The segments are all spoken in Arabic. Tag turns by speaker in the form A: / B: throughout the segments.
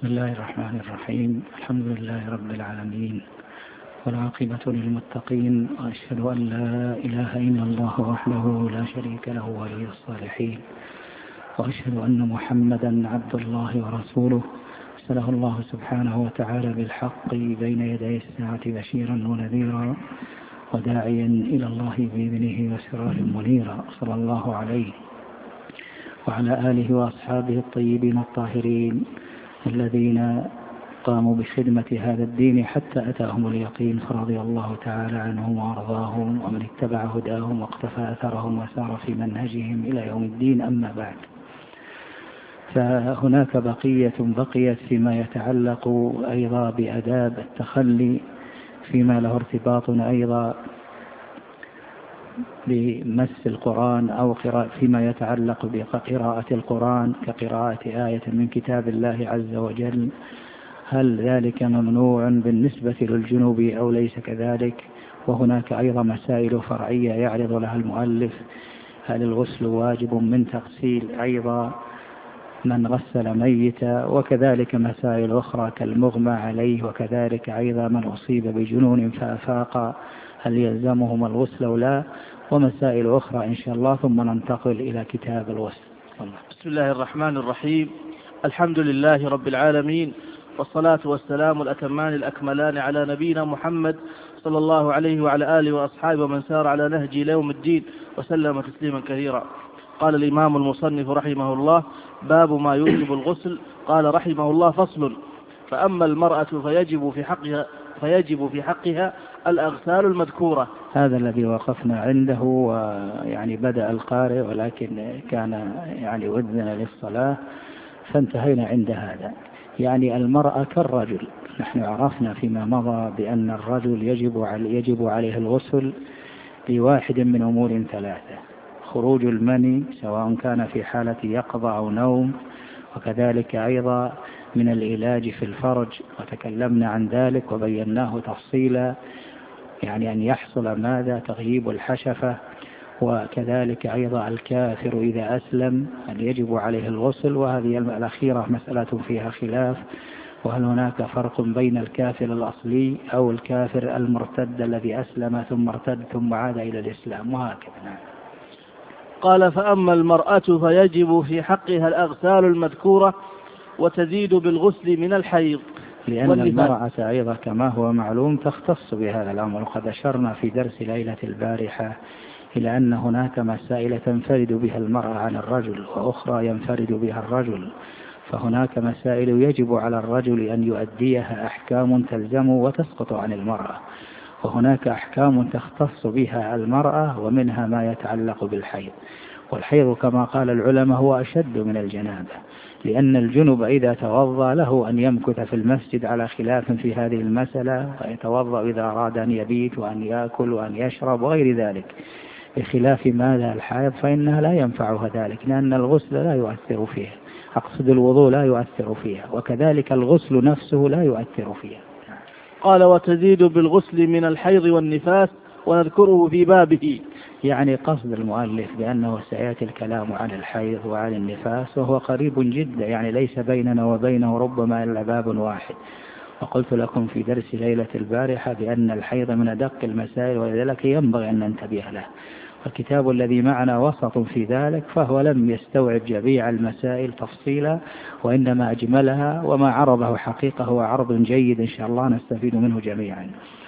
A: بسم الله الرحمن الرحيم. الحمد لله رب العالمين، والعاقبة للمتقين، وأشهد أن لا إله إلا الله وحده لا شريك له ولي الصالحين، وأشهد أن محمدا عبد الله ورسوله أرسله الله سبحانه وتعالى بالحق بين يدي الساعة بشيرا ونذيرا وداعيا إلى الله بإذنه وسراجا منيرا، صلى الله عليه وعلى آله وأصحابه الطيبين الطاهرين الذين قاموا بخدمة هذا الدين حتى أتاهم اليقين، فرضي الله تعالى عنهم وأرضاهم ومن اتبع هداهم واقتفى أثرهم وسار في منهجهم إلى يوم الدين. أما بعد، فهناك بقيت فيما يتعلق أيضا بآداب التخلي، فيما له ارتباط أيضا بمس القرآن أو فيما يتعلق بقراءة القرآن كقراءة آية من كتاب الله عز وجل، هل ذلك ممنوع بالنسبة للجنوب أو ليس كذلك؟ وهناك أيضا مسائل فرعية يعرض لها المؤلف: هل الغسل واجب من تغسيل أيضا من غسل ميتا؟ وكذلك مسائل أخرى كالمغمى عليه، وكذلك أيضا من أصيب بجنون فأفاق هل يلزمهم الغسل أو لا، ومسائل أخرى إن شاء الله، ثم ننتقل إلى كتاب الغسل.
B: بسم الله الرحمن الرحيم. الحمد لله رب العالمين، والصلاة والسلام الأتمان الأكملان على نبينا محمد صلى الله عليه وعلى آله وأصحابه ومن سار على نهجه إلى يوم الدين وسلم تسليما كثيرا. قال الإمام المصنف رحمه الله: باب ما يوجب الغسل. قال رحمه الله: فصل: فأما المرأة فيجب في حقها الأغسال المذكورة.
A: هذا الذي وقفنا عنده، ويعني بدأ القارئ ولكن كان أذن للصلاة فانتهينا عند هذا. يعني المرأة كالرجل، نحن عرفنا فيما مضى بأن الرجل يجب عليه الغسل بواحد من أمور ثلاثة: خروج المني سواء كان في حالة يقظة أو نوم، وكذلك أيضا من العلاج في الفرج، وتكلمنا عن ذلك وبيناه تفصيلا، يعني أن يحصل ماذا؟ تغييب الحشفة، وكذلك أيضا الكافر إذا أسلم أن يجب عليه الغسل. وهذه الأخيرة مسألة فيها خلاف، وهل هناك فرق بين الكافر الأصلي أو الكافر المرتد الذي أسلم ثم ارتد ثم عاد إلى الإسلام، وهكذا.
B: قال: فأما المرأة فيجب في حقها الأغسال المذكورة، وتزيد بالغسل من الحيض،
A: لأن المرأة أيضا كما هو معلوم تختص بهذا الأمر. وقد أشرنا في درس ليلة البارحة إلى أن هناك مسائل تنفرد بها المرأة عن الرجل، وأخرى ينفرد بها الرجل، فهناك مسائل يجب على الرجل أن يؤديها أحكام تلزم وتسقط عن المرأة، وهناك أحكام تختص بها المرأة، ومنها ما يتعلق بالحيض. والحيض كما قال العلماء هو أشد من الجنابة، لأن الجنب إذا توضأ له أن يمكث في المسجد على خلاف في هذه المسألة، ويتوضأ إذا أراد أن يبيت وأن يأكل وأن يشرب وغير ذلك، بخلاف ماذا؟ الحائض، فإنها لا ينفعها ذلك، لأن الغسل لا يؤثر فيها، أقصد الوضوء لا يؤثر فيها، وكذلك الغسل نفسه لا يؤثر فيها.
B: قال: وتزيد بالغسل من الحيض والنفاس، ونذكره في بابه.
A: يعني قصد المؤلف بأنه سيأتي الكلام عن الحيض وعن النفاس، وهو قريب جدا، يعني ليس بيننا وبينه ربما إلا باب واحد. وقلت لكم في درس ليلة البارحة بأن الحيض من أدق المسائل، ولذلك ينبغي أن ننتبه له. والكتاب الذي معنا وسط في ذلك، فهو لم يستوعب جميع المسائل تفصيلا، وإنما أجملها، وما عرضه حقيقة هو عرض جيد إن شاء الله نستفيد منه جميعا.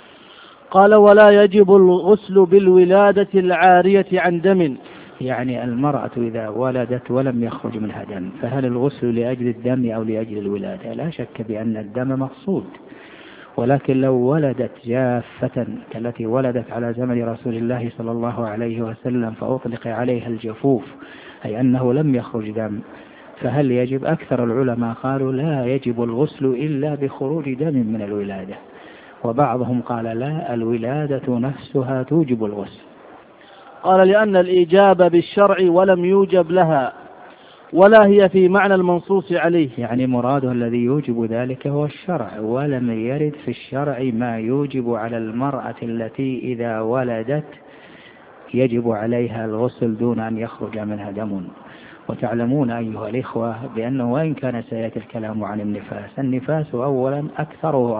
B: قال: ولا يجب الغسل بالولادة العارية عن دم.
A: يعني المرأة إذا ولدت ولم يخرج منها دم، فهل الغسل لأجل الدم أو لأجل الولادة؟ لا شك بأن الدم مقصود، ولكن لو ولدت جافة كالتي ولدت على زمن رسول الله صلى الله عليه وسلم فأطلق عليها الجفوف، أي أنه لم يخرج دم، فهل يجب؟ أكثر العلماء قالوا لا يجب الغسل إلا بخروج دم من الولادة، وبعضهم قال لا، الولادة نفسها توجب الغسل.
B: قال: لأن الإجابة بالشرع ولم يوجب لها، ولا هي في معنى المنصوص عليه.
A: يعني مراده الذي يوجب ذلك هو الشرع، ولم يرد في الشرع ما يوجب على المرأة التي إذا ولدت يجب عليها الغسل دون أن يخرج منها دم. وتعلمون أيها الإخوة بأنه وإن كان سيأتي الكلام عن النفاس أولا أكثره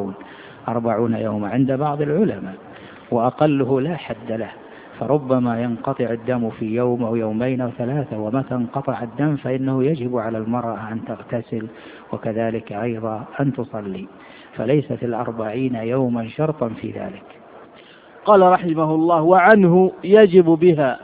A: 40 يوما عند بعض العلماء، وأقله لا حد له، فربما ينقطع الدم في يوم أو يومين أو 3، ومتى انقطع الدم فإنه يجب على المرأة أن تغتسل وكذلك أيضا أن تصلي، فليست 40 يوما شرطا في ذلك.
B: قال رحمه الله: وعنه يجب بها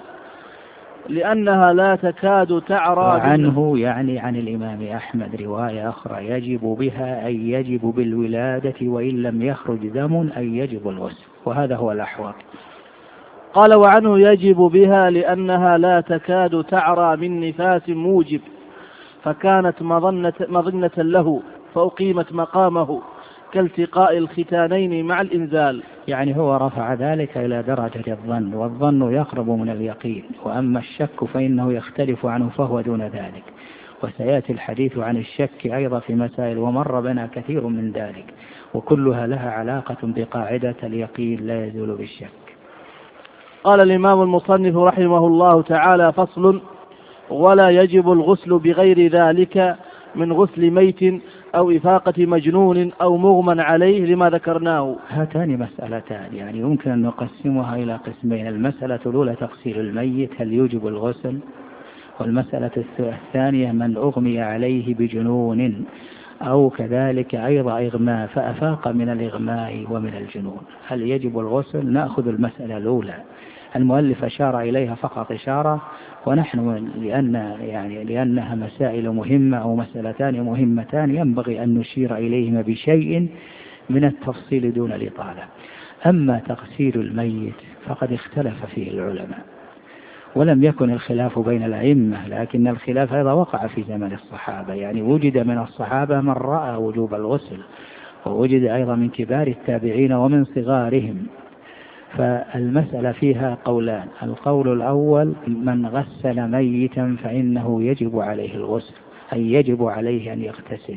B: لأنها لا تكاد تعرى.
A: وعنه يعني عن الإمام أحمد رواية أخرى: يجب بها أي يجب بالولادة وإن لم يخرج دم أي يجب الغسل، وهذا هو الأحوط.
B: قال: وعنه يجب بها لأنها لا تكاد تعرى من نفاس موجب، فكانت مظنة له فأقيمت مقامه كالتقاء الختانين مع الإنزال.
A: يعني هو رفع ذلك إلى درجة الظن، والظن يقرب من اليقين، وأما الشك فإنه يختلف عنه فهو دون ذلك، وسيأتي الحديث عن الشك أيضا في مسائل ومر بنا كثير من ذلك، وكلها لها علاقة بقاعدة اليقين لا يزول بالشك.
B: قال الإمام المصنف رحمه الله تعالى: فصل: ولا يجب الغسل بغير ذلك من غسل ميت أو إفاقة مجنون أو مغمى عليه لما ذكرناه.
A: هاتان مسألتان يعني يمكن أن نقسمها إلى قسمين: المسألة الأولى تغسيل الميت هل يوجب الغسل، والمسألة الثانية من أغمي عليه بجنون أو كذلك أيضا إغماء فأفاق من الإغماء ومن الجنون، هل يجب الغسل؟ نأخذ المسألة الأولى، المؤلف أشار إليها فقط إشارة، ونحن لأنها مسائل مهمة أو مسألتان مهمتان ينبغي أن نشير إليهما بشيء من التفصيل دون الإطالة. أما تغسيل الميت فقد اختلف فيه العلماء، ولم يكن الخلاف بين الأئمة، لكن الخلاف أيضا وقع في زمن الصحابة، يعني وجد من الصحابة من رأى وجوب الغسل، ووجد أيضا من كبار التابعين ومن صغارهم. فالمسألة فيها قولان: القول الأول من غسل ميتا فإنه يجب عليه الغسل، أي يجب عليه أن يغتسل،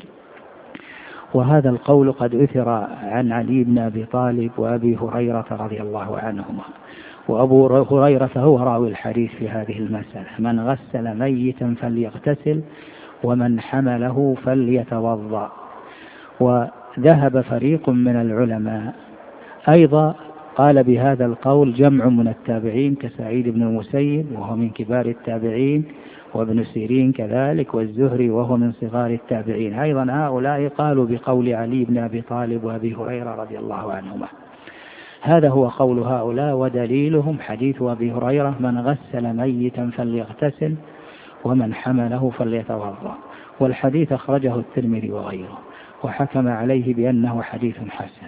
A: وهذا القول قد أثر عن علي بن أبي طالب وأبي هريرة رضي الله عنهما، وأبو هريرة هو راوي الحديث في هذه المسألة: من غسل ميتا فليغتسل ومن حمله فليتوضأ. وذهب فريق من العلماء أيضا قال بهذا القول جمع من التابعين كسعيد بن المسيب وهو من كبار التابعين، وابن سيرين كذلك، والزهري وهو من صغار التابعين. أيضا هؤلاء قالوا بقول علي بن أبي طالب وأبي هريرة رضي الله عنهما. هذا هو قول هؤلاء، ودليلهم حديث أبي هريرة: من غسل ميتا فليغتسل ومن حمله فليتوضأ، والحديث أخرجه الترمذي وغيره، وحكم عليه بأنه حديث حسن،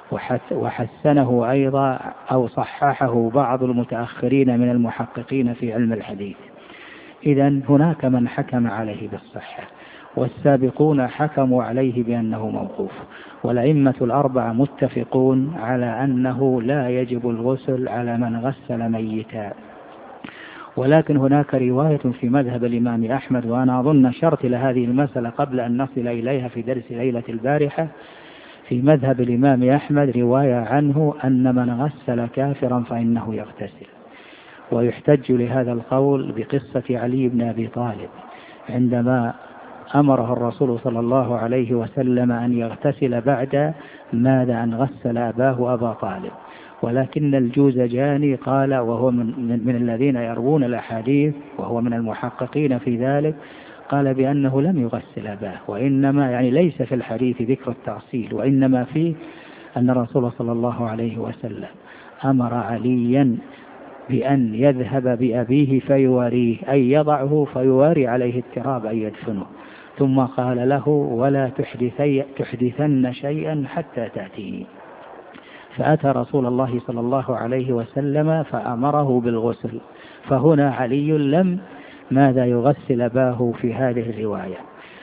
A: وحسنه أيضا أو صححه بعض المتأخرين من المحققين في علم الحديث. إذن هناك من حكم عليه بالصحة، والسابقون حكموا عليه بأنه موقوف، والأئمة الأربعة متفقون على أنه لا يجب الغسل على من غسل ميتا. ولكن هناك رواية في مذهب الإمام أحمد، وأنا أظن شرط لهذه المسألة قبل أن نصل إليها في درس ليلة البارحة، في مذهب الإمام أحمد رواية عنه أن من غسل كافرا فإنه يغتسل، ويحتج لهذا القول بقصة علي بن أبي طالب عندما أمره الرسول صلى الله عليه وسلم أن يغتسل بعد ماذا أن غسل أباه أبا طالب، ولكن الجوزجاني قال، وهو من الذين يروون الأحاديث وهو من المحققين في ذلك، قال بأنه لم يغسل أباه، وإنما يعني ليس في الحديث ذكر التأصيل، وإنما فيه أن الرسول صلى الله عليه وسلم أمر عليا بأن يذهب بأبيه فيواريه، أي يضعه فيواري عليه التراب أي يدفنه، ثم قال له: ولا تحدثن شيئا حتى تأتيه. فأتى رسول الله صلى الله عليه وسلم فأمره بالغسل، فهنا علي لم ماذا يغسل أباه في هذه الرواية.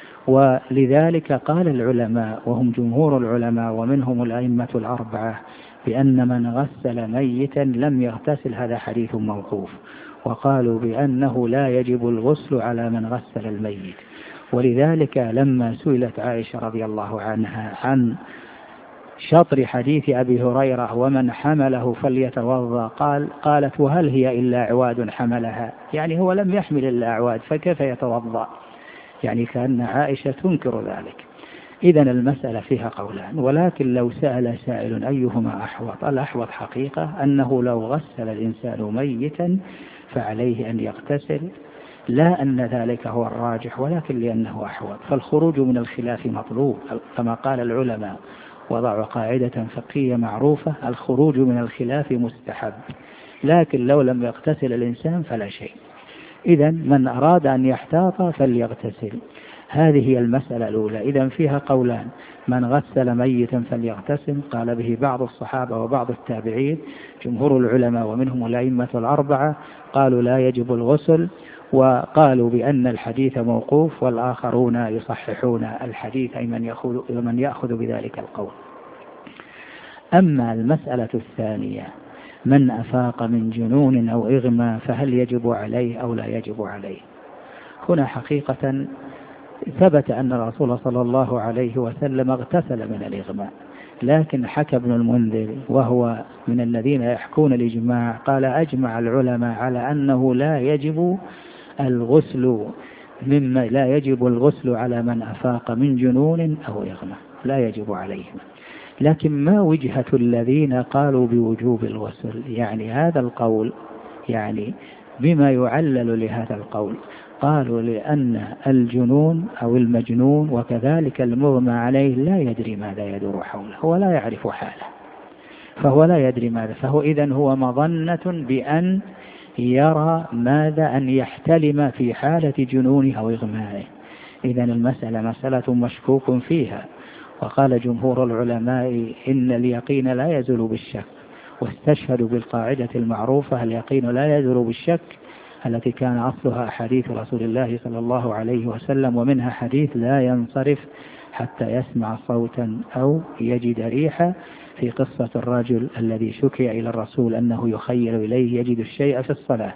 A: ولذلك قال العلماء وهم جمهور العلماء ومنهم الأئمة الأربعة بأن من غسل ميتا لم يغتسل، هذا حديث موقوف، وقالوا بأنه لا يجب الغسل على من غسل الميت. ولذلك لما سئلت عائشة رضي الله عنها عن شطر حديث أبي هريرة ومن حمله فليتوضأ، قالت: وهل هي إلا عواد حملها؟ يعني هو لم يحمل الأعواد فكيف يتوضأ؟ يعني كأن عائشة تنكر ذلك. إذن المسألة فيها قولان، ولكن لو سأل سائل أيهما أحوط، الأحوط حقيقة أنه لو غسل الإنسان ميتا فعليه أن يغتسل، لا أن ذلك هو الراجح، ولكن لأنه أحوط. فالخروج من الخلاف مطلوب كما قال العلماء، وضعوا قاعدة فقهية معروفة: الخروج من الخلاف مستحب، لكن لو لم يغتسل الإنسان فلا شيء. إذن من أراد أن يحتاط فليغتسل. هذه هي المسألة الأولى. إذن فيها قولان: من غسل ميتا فليغتسل، قال به بعض الصحابة وبعض التابعين. جمهور العلماء ومنهم الأئمة الأربعة قالوا لا يجب الغسل، وقالوا بأن الحديث موقوف، والآخرون يصححون الحديث، أي من يأخذ بذلك القول. أما المسألة الثانية: من أفاق من جنون أو إغمى فهل يجب عليه أو لا يجب عليه؟ هنا حقيقة ثبت أن الرسول صلى الله عليه وسلم اغتسل من الإغماء، لكن حكى ابن المنذر وهو من الذين يحكون الإجماع قال: أجمع العلماء على أنه لا يجب الغسل على من أفاق من جنون أو إغماء، لا يجب عليهم. لكن ما وجهة الذين قالوا بوجوب الغسل؟ يعني هذا القول، يعني بما يعلل لهذا القول؟ قالوا لأن الجنون أو المجنون وكذلك المغمى عليه لا يدري ماذا يدور حوله، هو لا يعرف حاله، فهو لا يدري ماذا، فهو إذن هو مظنة بأن يرى ماذا، أن يحتلم في حالة جنونه أو إغمائه. إذن المسألة مسألة مشكوك فيها. وقال جمهور العلماء إن اليقين لا يزول بالشك، واستشهدوا بالقاعدة المعروفة: اليقين لا يزول بالشك، التي كان أصلها حديث رسول الله صلى الله عليه وسلم، ومنها حديث: لا ينصرف حتى يسمع صوتا أو يجد ريحا، في قصة الرجل الذي شكي إلى الرسول أنه يخيل إليه يجد الشيء في الصلاة.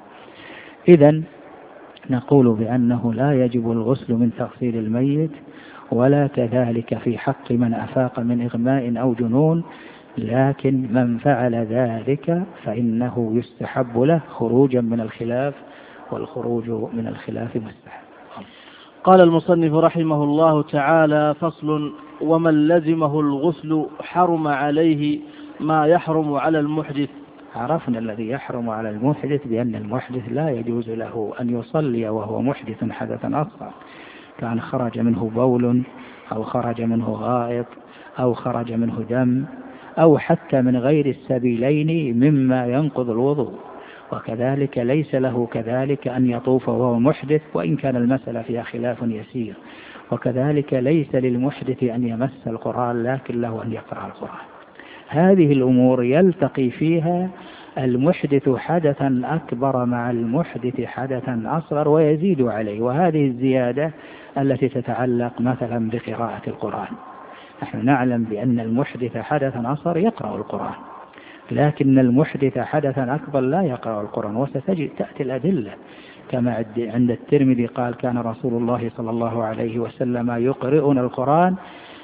A: إذن نقول بأنه لا يجب الغسل من تغسيل الميت، ولا كذلك في حق من أفاق من إغماء أو جنون، لكن من فعل ذلك فإنه يستحب له خروجا من الخلاف، والخروج من الخلاف مستحب.
B: قال المصنف رحمه الله تعالى: فصل: ومن لزمه الغسل حرم عليه ما يحرم على المحدث.
A: عرفنا الذي يحرم على المحدث بأن المحدث لا يجوز له أن يصلي وهو محدث حدثا أصغر، كان خرج منه بول أو خرج منه غائط أو خرج منه دم أو حتى من غير السبيلين مما ينقض الوضوء. وكذلك ليس له كذلك أن يطوف وهو محدث، وإن كان المسألة فيها خلاف يسير. وكذلك ليس للمحدث أن يمس القرآن، لكن له أن يقرأ القرآن. هذه الأمور يلتقي فيها المحدث حدثا أكبر مع المحدث حدثا أصغر ويزيد عليه، وهذه الزيادة التي تتعلق مثلا بقراءة القرآن. نحن نعلم بأن المحدث حدثا أصغر يقرأ القرآن، لكن المحدث حدثا أكبر لا يقرأ القرآن. وستجد تأتي الأدلة كما عند الترمذي قال: كان رسول الله صلى الله عليه وسلم يقرئنا القرآن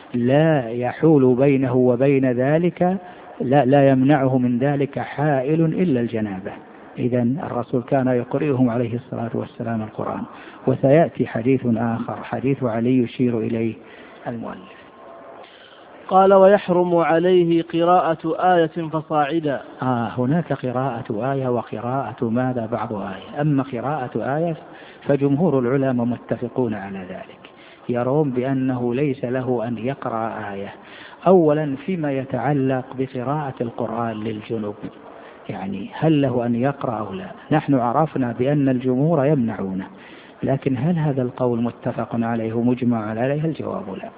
A: لا يحول بينه وبين ذلك، لا يمنعه من ذلك حائل إلا الجنابة. إذن الرسول كان يقرئهم عليه الصلاة والسلام القرآن. وسيأتي حديث آخر، حديث علي، يشير إليه المؤلف.
B: قال: ويحرم عليه قراءة آية فصاعدا.
A: هناك قراءة آية وقراءة ماذا بعض آية. أما قراءة آية فجمهور العلماء متفقون على ذلك، يرون بأنه ليس له أن يقرأ آية. أولا فيما يتعلق بقراءة القرآن للجنوب، يعني هل له أن يقرأ أو لا؟ نحن عرفنا بأن الجمهور يمنعونه، لكن هل هذا القول متفق عليه مجمع عليه؟ الجواب لا.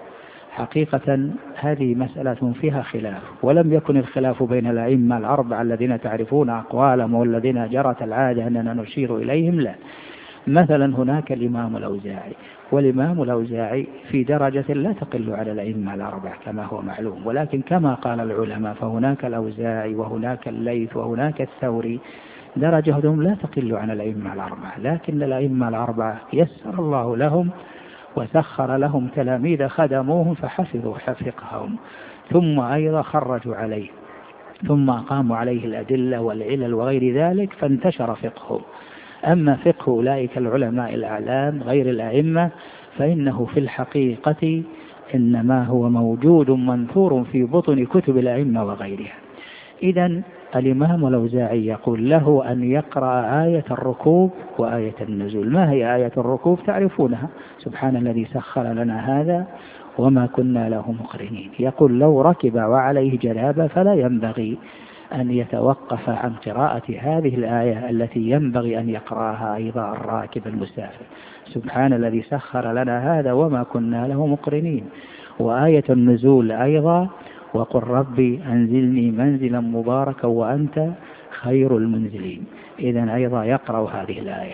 A: حقيقة هذه مسألة فيها خلاف، ولم يكن الخلاف بين الأئمة الأربعة الذين تعرفون أقوالهم والذين جرت العادة أننا نشير إليهم، لا. مثلا هناك الإمام الأوزاعي، والإمام الأوزاعي في درجة لا تقل على الأئمة الأربعة كما هو معلوم، ولكن كما قال العلماء فهناك الأوزاعي وهناك الليث وهناك الثوري درجتهم لا تقل عن الأئمة الأربعة، لكن الأئمة الأربعة يسر الله لهم وسخر لهم تلاميذ خدموهم فحفظوا فقههم، ثم أيضا خرجوا عليه، ثم أقاموا عليه الأدلة والعلل وغير ذلك فانتشر فقههم. أما فقه أولئك العلماء الأعلام غير الأئمة فإنه في الحقيقة إنما هو موجود منثور في بطن كتب الأئمة وغيرها. إذن الإمام الأوزاعي يقول له أن يقرأ آية الركوب وآية النزول. ما هي آية الركوب؟ تعرفونها: سبحان الذي سخر لنا هذا وما كنا له مقرنين. يقول لو ركب وعليه جنابة فلا ينبغي أن يتوقف عن قراءة هذه الآية التي ينبغي أن يقرأها أيضا الراكب المسافر: سبحان الذي سخر لنا هذا وما كنا له مقرنين. وآية النزول أيضا: وقل ربي أنزلني منزلا مباركا وأنت خير المنزلين. إذن أيضا يقرأ هذه الآية.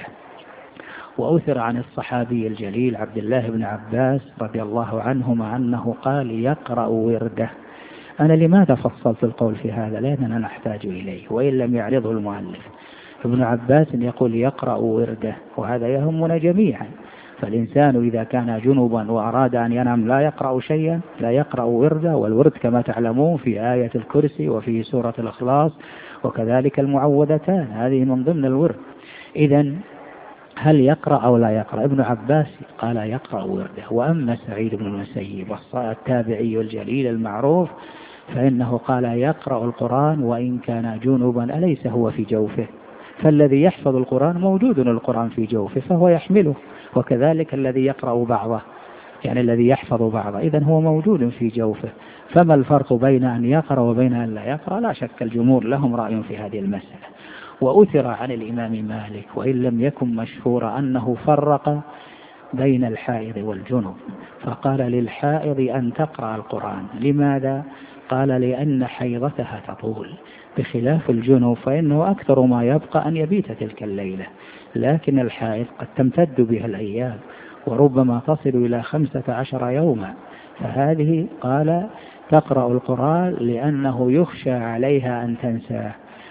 A: وأثر عن الصحابي الجليل عبد الله بن عباس رضي الله عنهما أنه قال يقرأ ورده. أنا لماذا فصلت القول في هذا؟ لأننا نحتاج إليه وإن لم يعرضه المؤلف. ابن عباس يقول يقرأ ورده، وهذا يهمنا جميعا. فالإنسان إذا كان جنبا وأراد أن ينام لا يقرأ شيئا، لا يقرأ ورده. والورد كما تعلمون في آية الكرسي وفي سورة الإخلاص، وكذلك المعوذتان هذه من ضمن الورد. إذن هل يقرأ أو لا يقرأ؟ ابن عباس قال يقرأ ورده. وأما سعيد بن المسيب التابعي الجليل المعروف فإنه قال يقرأ القرآن وإن كان جنبا أليس هو في جوفه؟ فالذي يحفظ القرآن موجود القرآن في جوفه فهو يحمله، وكذلك الذي يقرأ بعضه يعني الذي يحفظ بعضه إذن هو موجود في جوفه. فما الفرق بين أن يقرأ وبين أن لا يقرأ؟ لا شك الجمهور لهم رأي في هذه المسألة. وأثر عن الإمام مالك وإن لم يكن مشهورا أنه فرق بين الحائض والجنب، فقال للحائض أن تقرأ القرآن. لماذا؟ قال لأن حيضتها تطول، بخلاف الجنب فإنه أكثر ما يبقى أن يبيت تلك الليلة، لكن الحائض قد تمتد بها الأيام وربما تصل إلى 15 يوما. فهذه قال تقرأ القرآن لأنه يخشى عليها أن تنساه،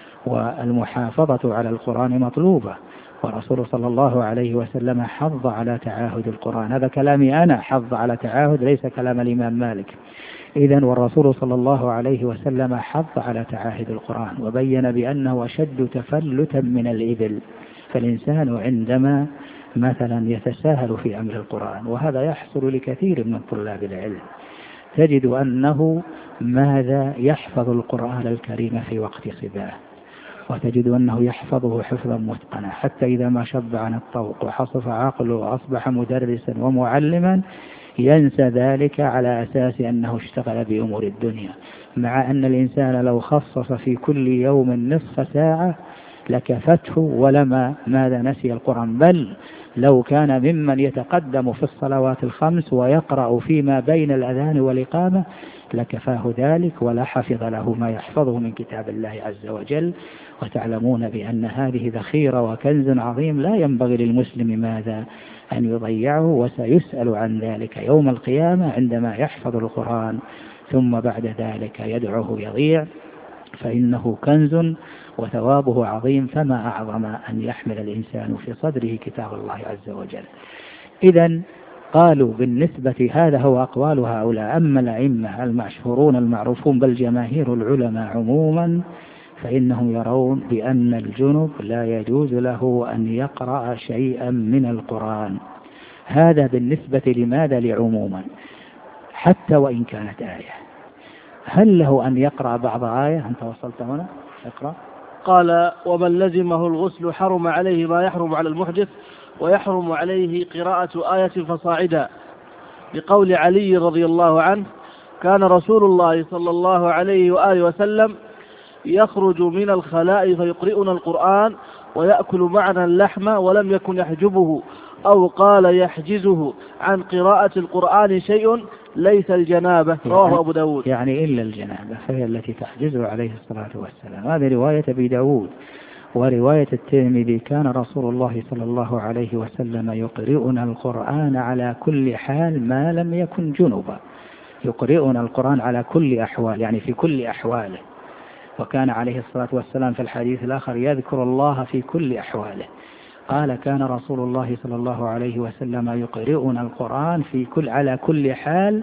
A: والمحافظة على القرآن مطلوبة. ورسول صلى الله عليه وسلم حض على تعاهد القرآن. هذا كلامي أنا، حض على تعاهد، ليس كلام الإمام مالك. إذن والرسول صلى الله عليه وسلم حض على تعاهد القرآن وبين بأنه أشد تفلتا من الإبل. فالإنسان عندما مثلا يتساهل في أمر القرآن، وهذا يحصل لكثير من طلاب العلم، تجد أنه ماذا يحفظ القرآن الكريم في وقت صباه، وتجد أنه يحفظه حفظا متقنا، حتى إذا ما شب عن الطوق وحصف عقله وأصبح مدرسا ومعلما ينسى ذلك على أساس أنه اشتغل بأمور الدنيا، مع أن الإنسان لو خصص في كل يوم نصف ساعة لكفته ولما ماذا نسي القرآن. بل لو كان ممن يتقدم في الصلوات الخمس ويقرأ فيما بين الأذان والإقامة لكفاه ذلك ولا حفظ له ما يحفظه من كتاب الله عز وجل. وتعلمون بأن هذه ذخيرة وكنز عظيم لا ينبغي للمسلم ماذا أن يضيعه، وسيسأل عن ذلك يوم القيامة عندما يحفظ القرآن ثم بعد ذلك يدعوه يضيع، فإنه كنز وثوابه عظيم. فما أعظم أن يحمل الإنسان في صدره كتاب الله عز وجل. إذن قالوا بالنسبة هذا هو أقوال هؤلاء. أما الأئمة المشهورون المعروفون بل جماهير العلماء عموما فإنهم يرون بأن الجنب لا يجوز له أن يقرأ شيئا من القرآن. هذا بالنسبة لماذا؟ لعموما، حتى وإن كانت آية. هل له أن يقرأ بعض آية؟ أنت وصلت هنا اقرأ.
B: قال ومن لزمه الغسل حرم عليه ما يحرم على المحدث ويحرم عليه قراءة آية فصاعدا، بقول علي رضي الله عنه كان رسول الله صلى الله عليه وآله وسلم يخرج من الخلاء فيقرئنا القرآن ويأكل معنا اللحم ولم يكن يحجبه أو قال يحجزه عن قراءة القرآن شيء ليس الجنابة. رواه أبو داود.
A: يعني إلا الجنابة فهي التي تحجزه عليه الصلاة والسلام. هذه رواية أبي داود. ورواية الترمذي كان رسول الله صلى الله عليه وسلم يقرئنا القرآن على كل حال ما لم يكن جنبا. يقرئنا القرآن على كل أحوال، يعني في كل أحواله. وكان عليه الصلاة والسلام في الحديث الآخر يذكر الله في كل أحواله. قال كان رسول الله صلى الله عليه وسلم يقرئنا القرآن على كل حال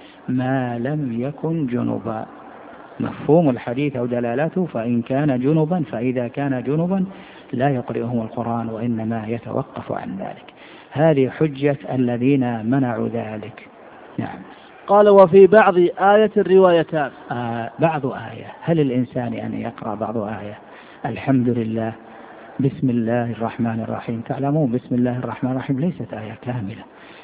A: ما لم يكن جنبا. مفهوم الحديث أو دلالته فإن كان جنبا، فإذا كان جنبا لا يقرئهم القرآن وإنما يتوقف عن ذلك. هذه حجة الذين منعوا ذلك. نعم.
B: قال وفي بعض آية الروايتان.
A: بعض آية، هل الإنسان أن يقرأ بعض آية؟ الحمد لله، بسم الله الرحمن الرحيم، تعلمون بسم الله الرحمن الرحيم ليست آية كاملة،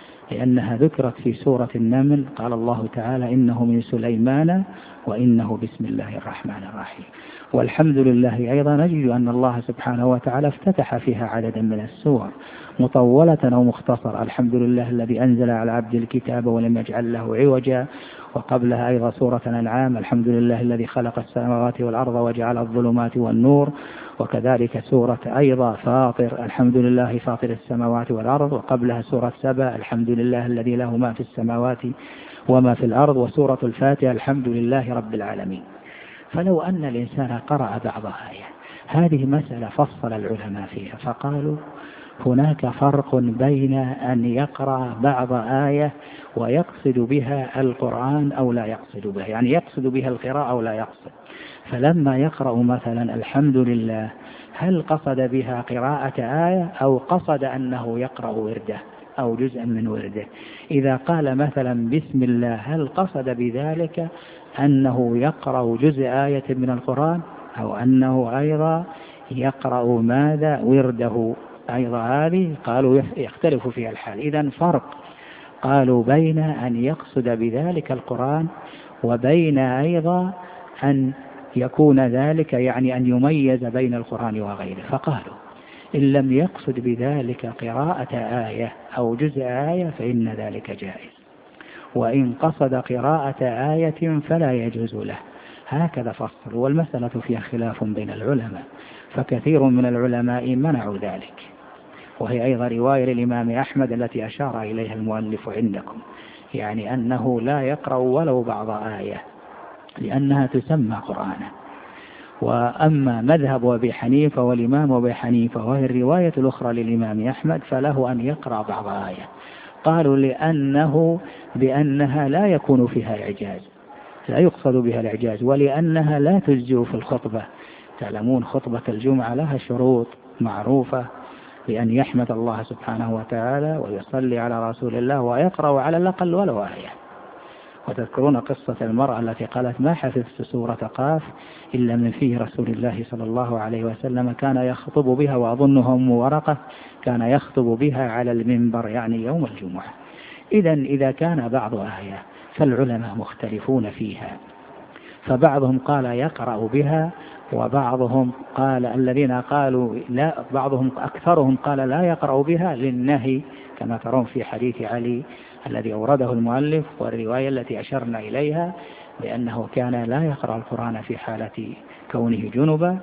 A: لأنها ذكرت في سورة النمل، قال الله تعالى إنه من سليمان وإنه بسم الله الرحمن الرحيم. والحمد لله أيضا نجد أن الله سبحانه وتعالى افتتح فيها عددا من السور مطولة أو مختصرة. الحمد لله الذي أنزل على عبد الكتاب ولم يجعل له عوجا. وقبلها أيضا سورة الأنعام الحمد لله الذي خلق السماوات والأرض وجعل الظلمات والنور. وكذلك سورة أيضا فاطر الحمد لله فاطر السماوات والأرض. وقبلها سورة سبأ الحمد لله الذي له ما في السماوات وما في الأرض. وسورة الفاتحة الحمد لله رب العالمين. فلو أن الإنسان قرأ بعض آية، هذه مسألة فصل العلماء فيها فقالوا هناك فرق بين أن يقرأ بعض آية ويقصد بها القرآن أو لا يقصد بها، يعني يقصد بها القراءة أو لا يقصد. فلما يقرأ مثلا الحمد لله هل قصد بها قراءة آية أو قصد أنه يقرأ ورده أو جزءا من ورده؟ إذا قال مثلا بسم الله هل قصد بذلك أنه يقرأ جزء آية من القرآن أو أنه أيضا يقرأ ماذا ورده أيضا؟ هذه قالوا يختلف فيها الحال. إذن فرق قالوا بين أن يقصد بذلك القرآن وبين أيضا أن يكون ذلك يعني أن يميز بين القرآن وغيره. فقالوا إن لم يقصد بذلك قراءة آية أو جزء آية فإن ذلك جائز، وإن قصد قراءة آية فلا يجوز له. هكذا فصل. والمسألة فيها خلاف بين العلماء، فكثير من العلماء منعوا ذلك، وهي أيضا رواية للإمام أحمد التي أشار إليها المؤلف عندكم، يعني أنه لا يقرأ ولو بعض آية لأنها تسمى قرآنا. وأما مذهب أبي حنيفة والإمام أبي حنيفة وهي الرواية الأخرى للإمام أحمد فله أن يقرأ بعض آية. قالوا بأنها لا يكون فيها إعجاز، لا يقصد بها الإعجاز، ولأنها لا تجزئ في الخطبة. تعلمون خطبة الجمعة لها شروط معروفة، بأن يحمد الله سبحانه وتعالى ويصلي على رسول الله ويقرأ على الأقل ولو آية. وتذكرون قصة المرأة التي قالت ما حفظت سورة قاف إلا من فيه رسول الله صلى الله عليه وسلم كان يخطب بها، وأظنها أم ورقة كان يخطب بها على المنبر يعني يوم الجمعة. إذا كان بعض آية فالعلماء مختلفون فيها، فبعضهم قال يقرأ بها وبعضهم قال الذين قالوا لا، بعضهم أكثرهم قال لا يقرأ بها للنهي كما ترون في حديث علي الذي أورده المؤلف والرواية التي أشرنا إليها لأنه كان لا يقرأ القرآن في حالة كونه جنبا.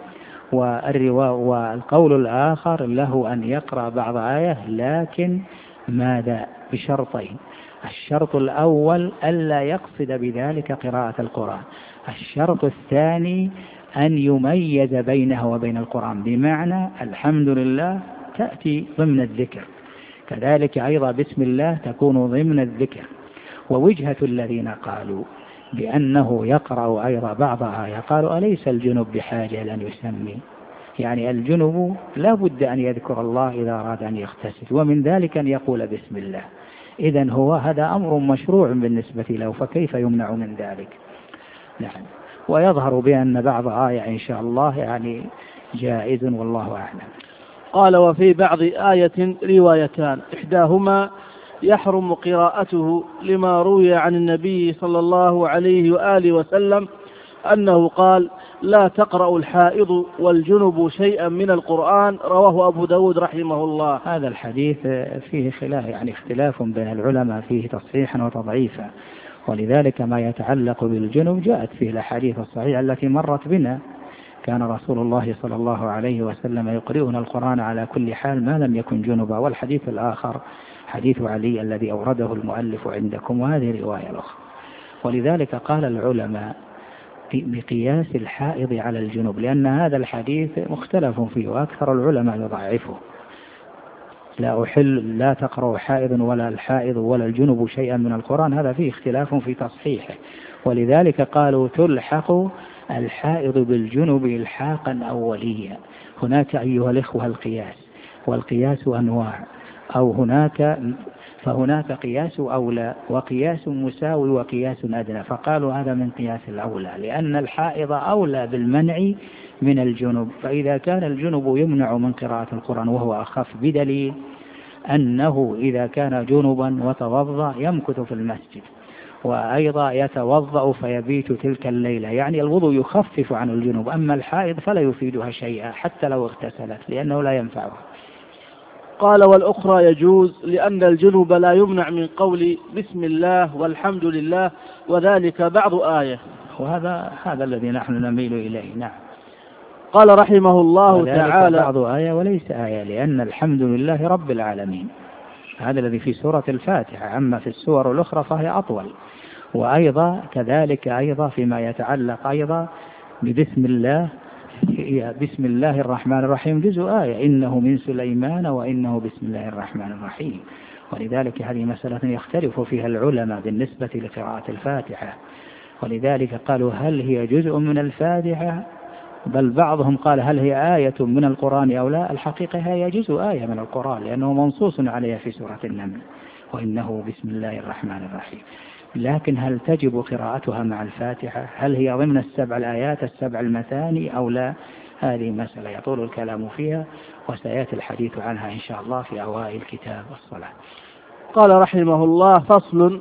A: والقول الآخر له أن يقرأ بعض آية لكن ماذا؟ بشرطين. الشرط الأول ألا يقصد بذلك قراءة القرآن، الشرط الثاني أن يميز بينه وبين القرآن، بمعنى الحمد لله تأتي ضمن الذكر، كذلك أيضا بسم الله تكون ضمن الذكر. ووجهة الذين قالوا بأنه يقرأ أيضا بعض آية قالوا أليس الجنب بحاجة لأن يسمي؟ يعني الجنب لا بد أن يذكر الله إذا أراد أن يغتسل، ومن ذلك أن يقول بسم الله. إذن هو هذا أمر مشروع بالنسبة له، فكيف يمنع من ذلك؟ نعم. ويظهر بأن بعض آية إن شاء الله يعني جائز والله أعلم.
B: قال وفي بعض آية روايتان، إحداهما يحرم قراءته لما روي عن النبي صلى الله عليه وآله وسلم أنه قال لا تقرأ الحائض والجنب شيئا من القرآن، رواه أبو داود رحمه الله.
A: هذا الحديث فيه خلاف، يعني اختلاف بين العلماء فيه تصحيحا وتضعيفا، ولذلك ما يتعلق بالجنب جاءت فيه الأحاديث الصحيحة التي مرت بنا. كان رسول الله صلى الله عليه وسلم يقرئنا القرآن على كل حال ما لم يكن جنبا. والحديث الآخر حديث علي الذي أورده المؤلف عندكم، وهذه رواية الأخرى. ولذلك قال العلماء بقياس الحائض على الجنوب، لأن هذا الحديث مختلف فيه وأكثر العلماء يضعفه. لا تقرأ حائض ولا الحائض ولا الجنب شيئا من القرآن، هذا فيه اختلاف في تصحيحه. ولذلك قالوا تلحق الحائض بالجنب إلحاقا أوليا. هناك أيها الإخوة القياس، والقياس أنواع، فهناك قياس أولى وقياس مساوي وقياس أدنى، فقالوا هذا من قياس الأولى، لأن الحائض أولى بالمنع من الجنب. فإذا كان الجنب يمنع من قراءة القرآن وهو أخف، بدليل أنه إذا كان جنبا وتوضأ يمكث في المسجد، وأيضا يتوضأ فيبيت تلك الليلة، يعني الوضوء يخفف عن الجنوب. أما الحائض فلا يفيدها شيئا حتى لو اغتسلت، لأنه لا ينفعها.
B: قال والأخرى يجوز، لأن الجنوب لا يمنع من قول بسم الله والحمد لله، وذلك بعض آية.
A: وهذا الذي نحن نميل إليه. نعم.
B: قال رحمه الله تعالى
A: بعض آية وليس آية، لأن الحمد لله رب العالمين هذا الذي في سورة الفاتحة، أما في السور الأخرى فهي أطول. وأيضا كذلك أيضا فيما يتعلق أيضا ببسم الله، بسم الله الرحمن الرحيم جزء آية، إنه من سليمان وإنه بسم الله الرحمن الرحيم. ولذلك هذه مسألة يختلف فيها العلماء بالنسبة لقراءة الفاتحة، ولذلك قالوا هل هي جزء من الفاتحة، بل بعضهم قال هل هي آية من القرآن أو لا. الحقيقة هي جزء آية من القرآن، لأنه منصوص عليها في سورة النمل، وإنه بسم الله الرحمن الرحيم. لكن هل تجب قراءتها مع الفاتحة؟ هل هي ضمن السبع الآيات السبع المثاني أو لا؟ هذه مسألة يطول الكلام فيها، وسيأتي الحديث عنها إن شاء الله في أوائل كتاب الصلاة.
B: قال رحمه الله: فصل: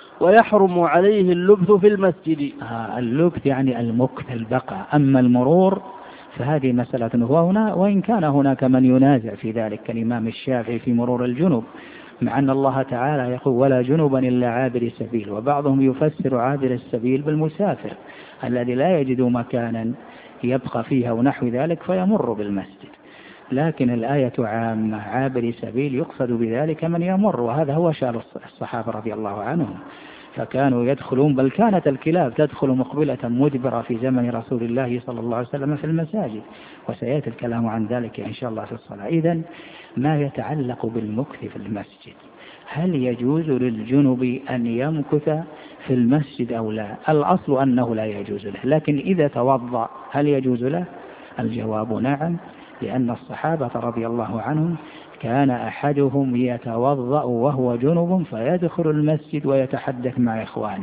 B: ويحرم عليه اللبث في المسجد.
A: اللبث يعني المكث، البقاء. أما المرور فهذه مسألة هنا، وإن كان هناك من ينازع في ذلك كالإمام الشافعي في مرور الجنوب، مع أن الله تعالى يقول ولا جنبا إلا عابر سبيل، وبعضهم يفسر عابر السبيل بالمسافر الذي لا يجد مكانا يبقى فيها ونحو ذلك فيمر بالمسجد. لكن الآية عامة، عابر سبيل يقصد بذلك من يمر، وهذا هو شأن الصحابة رضي الله عنهم، فكانوا يدخلون، بل كانت الكلاب تدخل مقبلة مدبرة في زمن رسول الله صلى الله عليه وسلم في المساجد، وسيأتي الكلام عن ذلك إن شاء الله في الصلاة. إذن ما يتعلق بالمكث في المسجد، هل يجوز للجنب أن يمكث في المسجد أو لا؟ الأصل أنه لا يجوز له، لكن إذا توضأ هل يجوز له؟ الجواب نعم، لأن الصحابة رضي الله عنهم كان أحدهم يتوضأ وهو جنب فيدخل المسجد ويتحدث مع إخوانه،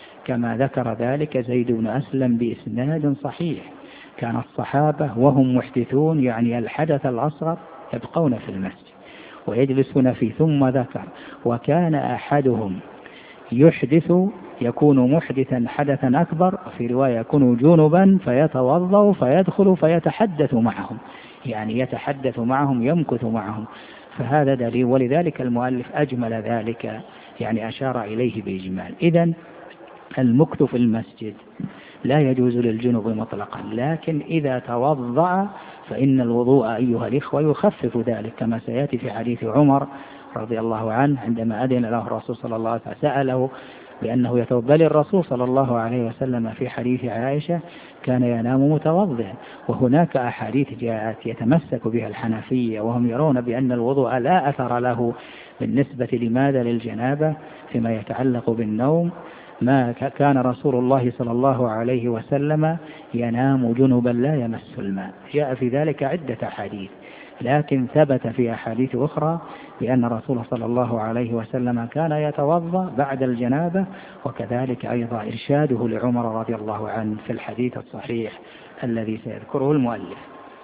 A: كما ذكر ذلك زيد بن أسلم بإسناد صحيح. كان الصحابة وهم محدثون، يعني الحدث الأصغر، يبقون في المسجد ويجلسون فيه. ثم ذكر وكان أحدهم يحدث، يكون محدثا حدثا أكبر، في رواية يكون جنبا فيتوضأ فيدخل فيتحدث معهم، يعني يتحدث معهم يمكث معهم. فهذا دليل، ولذلك المؤلف أجمل ذلك، يعني أشار إليه بإجمال. إذن المكث في المسجد لا يجوز للجنب مطلقا، لكن إذا توضأ فإن الوضوء أيها الإخوة يخفف ذلك، كما سيأتي في حديث عمر رضي الله عنه عندما أذن له الرسول صلى الله عليه وسلم سأله بأنه يتوضأ. بل الرسول صلى الله عليه وسلم في حديث عائشة كان ينام متوضئا. وهناك أحاديث جاءت يتمسك بها الحنفية وهم يرون بأن الوضوء لا أثر له بالنسبة لماذا للجنابة فيما يتعلق بالنوم. ما كان رسول الله صلى الله عليه وسلم ينام جنبا لا يمس الماء، جاء في ذلك عدة أحاديث، لكن ثبت في أحاديث أخرى بأن رسول صلى الله عليه وسلم كان يتوضأ بعد الجنابة، وكذلك أيضا إرشاده لعمر رضي الله عنه في الحديث الصحيح الذي سيذكره المؤلف.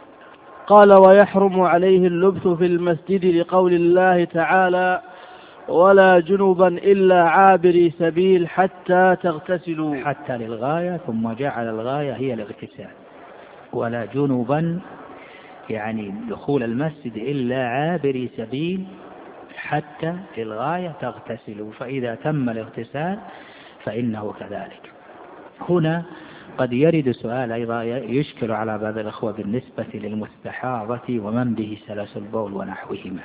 B: قال: ويحرم عليه اللبث في المسجد لقول الله تعالى: ولا جنبا إلا عابري سبيل حتى تغتسلوا.
A: حتى للغاية، ثم جعل الغاية هي الاغتسال. ولا جنبا يعني دخول المسجد إلا عابري سبيل حتى للغاية تغتسلوا، فإذا تم الاغتسال فإنه كذلك. هنا قد يرد سؤال أيضا يشكل على بعض الأخوة بالنسبة للمستحاضة ومن به سلس البول ونحوهما.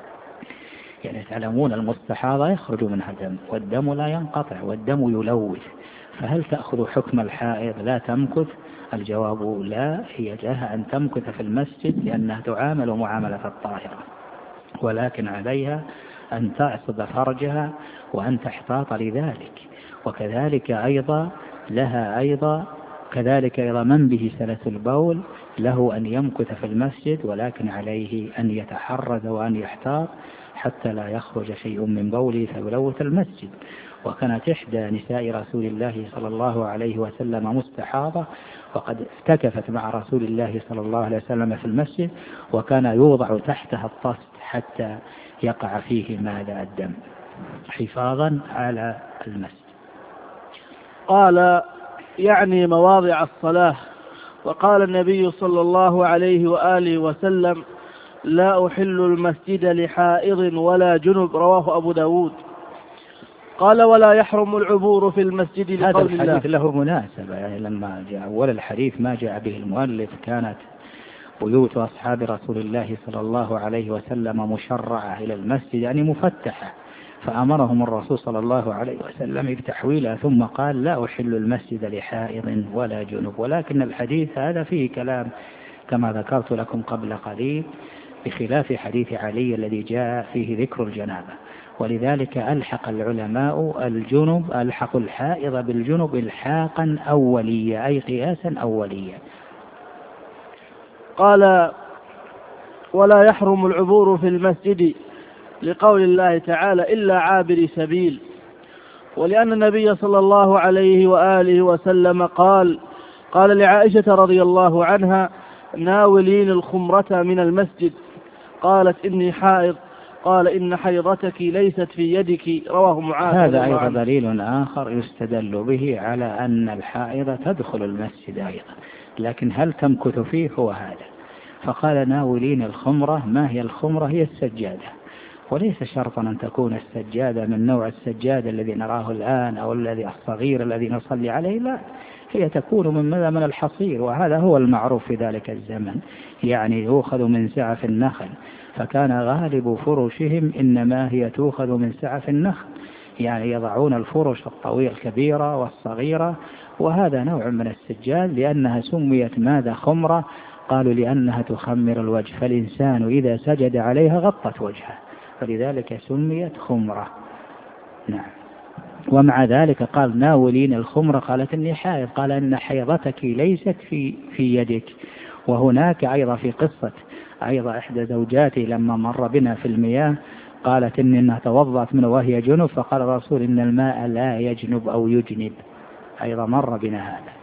A: يعني تعلمون المستحاضة يخرج منها دم، والدم لا ينقطع والدم يلوث، فهل تأخذ حكم الحائض لا تمكث؟ الجواب لا، هي لها أن تمكث في المسجد لأنها تعامل معاملة الطاهرة. ولكن عليها أن تعصب فرجها وأن تحتاط لذلك. وكذلك أيضا كذلك أيضا من به سلس البول له أن يمكث في المسجد، ولكن عليه أن يتحرز وأن يحتاط حتى لا يخرج شيء من بوله فيلوث المسجد. وكانت إحدى نساء رسول الله صلى الله عليه وسلم مستحاضة، وقد افتكفت مع رسول الله صلى الله عليه وسلم في المسجد، وكان يوضع تحتها الطست حتى يقع فيه ماذا الدم حفاظا على المسجد.
B: قال يعني مواضع الصلاة. وقال النبي صلى الله عليه وآله وسلم: لا أحل المسجد لحائض ولا جنب، رواه أبو داود. قال: ولا يحرم العبور في المسجد لقول الله.
A: هذا الحديث له مناسبة، يعني لما جاء أول الحديث ما جاء به المؤلف كانت بيوت أصحاب رسول الله صلى الله عليه وسلم مشرعة إلى المسجد، يعني مفتحة، فأمرهم الرسول صلى الله عليه وسلم بتحويلها، ثم قال: لا أحل المسجد لحائض ولا جنب. ولكن الحديث هذا فيه كلام كما ذكرت لكم قبل قليل، بخلاف حديث علي الذي جاء فيه ذكر الجنابة. ولذلك ألحق العلماء ألحقوا الحائض بالجنب إلحاقا أوليا، أي قياسا أوليا.
B: قال: ولا يحرم العبور في المسجد لقول الله تعالى: إلا عابر سبيل. ولأن النبي صلى الله عليه وآله وسلم قال لعائشة رضي الله عنها: ناولين الخمرة من المسجد. قالت: إني حائض. قال: إن حيضتك ليست في يدك، رواه معاذ.
A: هذا أيضا دليل آخر يستدل به على أن الحائض تدخل المسجد أيضا، لكن هل تمكث فيه؟ هو هذا. فقال: ناولين الخمرة. ما هي الخمرة؟ هي السجادة، وليس شرطا أن تكون السجادة من نوع السجادة الذي نراه الآن أو الذي الصغير الذي نصلي عليه، لا، هي تكون من الحصير، وهذا هو المعروف في ذلك الزمن، يعني يؤخذ من سعف النخل، فكان غالب فرشهم إنما هي تؤخذ من سعف النخل، يعني يضعون الفرش الطويلة الكبيرة والصغيرة، وهذا نوع من السجاد. لأنها سميت ماذا؟ خمرة. قالوا لأنها تخمر الوجه، فالإنسان إذا سجد عليها غطت وجهه، فلذلك سميت خمرة. نعم. ومع ذلك قال: ناولين الخمرة. قالت: إني حائض. قال: إن حيضتك ليست في يدك. وهناك أيضا في قصة أيضا إحدى زوجاتي لما مر بنا في المياه قالت إنها توضأت منه وهي جنب، فقال الرسول: إن الماء لا يجنب أو يجنب. أيضا مر بنا هذا.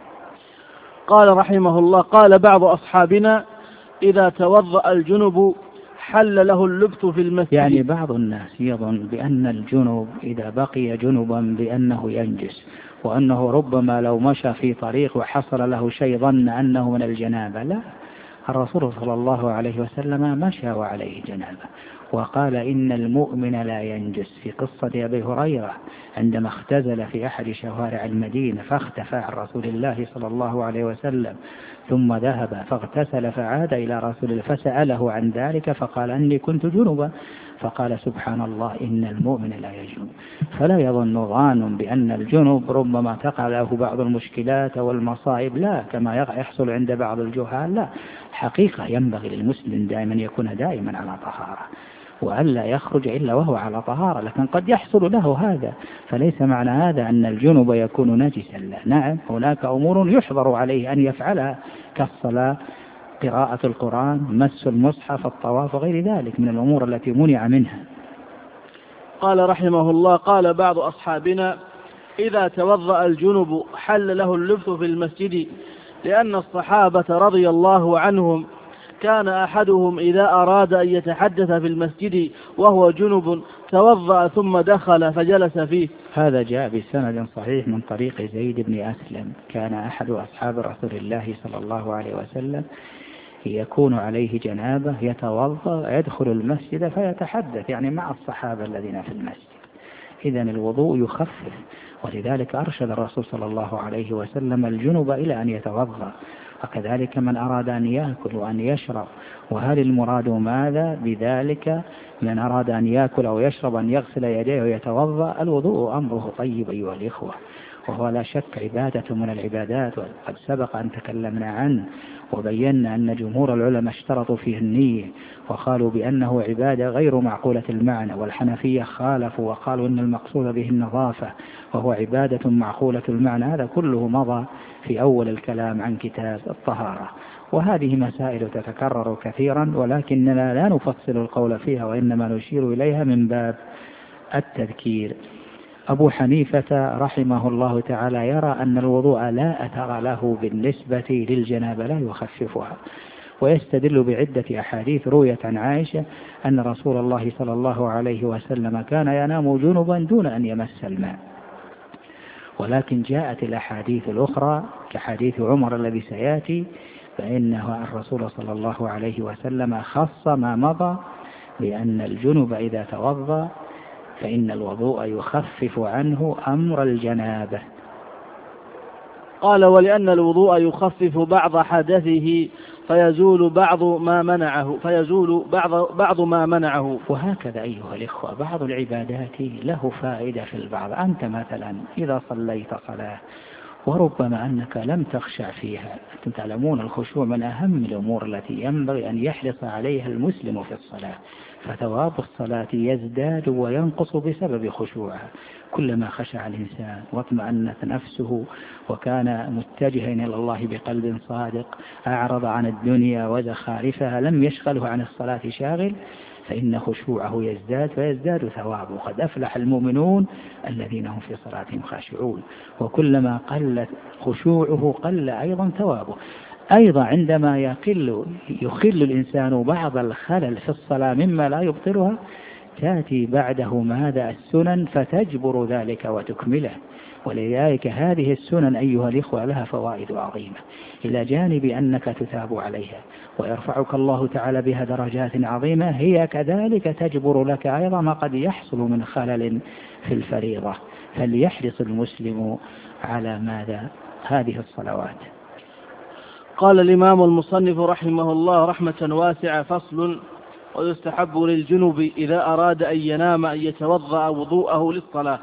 B: قال رحمه الله: قال بعض أصحابنا: إذا توضأ الجنب حل له اللبث في المسجد.
A: يعني بعض الناس يظن بأن الجنب إذا بقي جنبا بأنه ينجس، وأنه ربما لو مشى في طريق وحصل له شيء ظن أنه من الجنابة. لا، الرسول صلى الله عليه وسلم مشى وعليه جنابة، وقال: إن المؤمن لا ينجس، في قصة أبي هريرة عندما اختزل في أحد شوارع المدينة فاختفى عن رسول الله صلى الله عليه وسلم، ثم ذهب فاغتسل فعاد إلى رسول الله فسأله عن ذلك فقال: أني كنت جنبا. فقال: سبحان الله، إن المؤمن لا يجنب. فلا يظن ظان بأن الجنب ربما تقع له بعض المشكلات والمصائب، لا، كما يحصل عند بعض الجهال. لا، حقيقة ينبغي للمسلم دائما يكون دائما على طهارة، وألا يخرج إلا وهو على طهارة، لكن قد يحصل له هذا، فليس معنى هذا أن الجنب يكون نجسا، لا. نعم، هناك أمور يحظر عليه أن يفعلها كالصلاة، قراءة القرآن، مس المصحف، الطواف، وغير ذلك من الأمور التي منع منها.
B: قال رحمه الله: قال بعض أصحابنا: إذا توضأ الجنب حل له اللبث في المسجد، لأن الصحابة رضي الله عنهم كان أحدهم إذا أراد أن يتحدث في المسجد وهو جنب توضأ ثم دخل فجلس فيه.
A: هذا جاء بسند صحيح من طريق زيد بن أسلم. كان أحد أصحاب رسول الله صلى الله عليه وسلم يكون عليه جنابة يتوضأ يدخل المسجد فيتحدث، يعني مع الصحابة الذين في المسجد. إذن الوضوء يخفف، ولذلك أرشد الرسول صلى الله عليه وسلم الجنب إلى أن يتوضأ، وكذلك من أراد أن يأكل وأن يشرب. وهل المراد ماذا بذلك؟ من أراد أن يأكل أو يشرب أن يغسل يديه ويتوضأ. الوضوء أمره طيب أيها الإخوة، وهو لا شك عبادة من العبادات، وقد سبق أن تكلمنا عنه وبينا أن جمهور العلماء اشترطوا فيه النية وقالوا بأنه عبادة غير معقولة المعنى، والحنفية خالفوا وقالوا أن المقصود به النظافة وهو عبادة معقولة المعنى. هذا كله مضى في أول الكلام عن كتاب الطهارة، وهذه مسائل تتكرر كثيرا ولكننا لا نفصل القول فيها وإنما نشير إليها من باب التذكير. أبو حنيفة رحمه الله تعالى يرى أن الوضوء لا أثر له بالنسبة للجنابة، لا يخففها، ويستدل بعدة أحاديث رويت عن عائشة أن رسول الله صلى الله عليه وسلم كان ينام جنبا دون أن يمس الماء. ولكن جاءت الأحاديث الأخرى كحديث عمر الذي سيأتي، فإنه الرسول صلى الله عليه وسلم خص ما مضى بأن الجنب إذا توضأ فإن الوضوء يخفف عنه أمر الجنابة.
B: قال: ولأن الوضوء يخفف بعض حدثه فيزول بعض ما منعه.
A: وهكذا أيها الإخوة بعض العبادات له فائدة في البعض. أنت مثلا إذا صليت صلاة وربما أنك لم تخشع فيها، أنتم تعلمون الخشوع من أهم الأمور التي ينبغي أن يحرص عليها المسلم في الصلاة، فثواب الصلاة يزداد وينقص بسبب خشوعها. كلما خشع الإنسان واطمأنت نفسه وكان متجها إلى الله بقلب صادق، أعرض عن الدنيا وزخارفها، لم يشغله عن الصلاة شاغل، فإن خشوعه يزداد فيزداد ثوابه. قد أفلح المؤمنون الذين هم في صلاتهم خاشعون. وكلما قل خشوعه قل أيضا ثوابه. أيضا عندما يخل الإنسان بعض الخلل في الصلاة مما لا يبطلها، تأتي بعده ماذا؟ السنن، فتجبر ذلك وتكمله. ولذلك هذه السنن أيها الإخوة لها فوائد عظيمة، إلى جانب أنك تثاب عليها ويرفعك الله تعالى بها درجات عظيمة، هي كذلك تجبر لك أيضا ما قد يحصل من خلل في الفريضة. فليحرص المسلم على ماذا؟ هذه الصلوات.
B: قال الإمام المصنف رحمه الله رحمة واسعة: فصل: ويستحب للجنب إذا أراد أن ينام أن يتوضأ وضوءه للصلاة،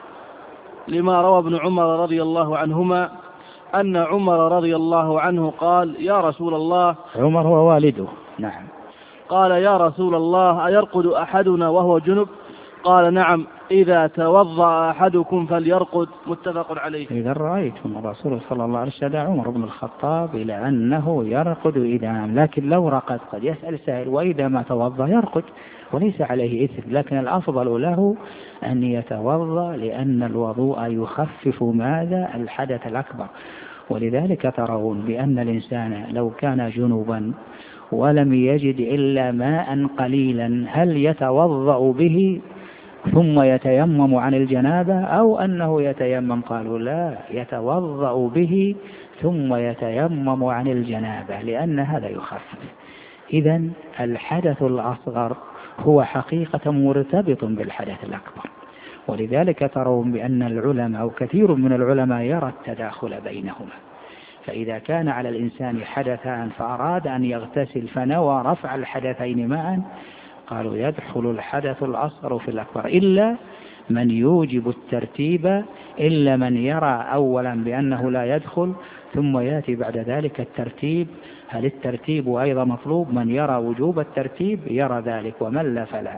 B: لما روى ابن عمر رضي الله عنهما أن عمر رضي الله عنه قال: يا رسول الله.
A: عمر هو والده. نعم.
B: قال: يا رسول الله، أيرقد أحدنا وهو جنب؟ قال: نعم، إذا توضأ أحدكم فليرقد. متفق عليه.
A: إذا رأيتم الرسول صلى الله عليه وسلم عمر بن الخطاب إلى أنه يرقد إذا نام، لكن لو رقد قد يسأل سائل وإذا ما توضأ يرقد وليس عليه إثم، لكن الأفضل له أن يتوضأ لأن الوضوء يخفف ماذا؟ الحدث الأكبر. ولذلك ترون بأن الإنسان لو كان جنوبا ولم يجد إلا ماء قليلا، هل يتوضأ به ثم يتيمم عن الجنابة أو أنه يتيمم؟ قالوا لا، يتوضأ به ثم يتيمم عن الجنابة، لأن هذا يخفف. إذن الحدث الأصغر هو حقيقة مرتبط بالحدث الأكبر. ولذلك ترون بأن العلماء أو كثير من العلماء يرى التداخل بينهما. فإذا كان على الإنسان حدثان فأراد أن يغتسل فنوى رفع الحدثين معا، قالوا يدخل الحدث الأصغر في الأكبر، إلا من يوجب الترتيب، إلا من يرى أولا بأنه لا يدخل ثم يأتي بعد ذلك الترتيب. هل الترتيب أيضا مطلوب؟ من يرى وجوب الترتيب يرى ذلك، ومن لا فلا.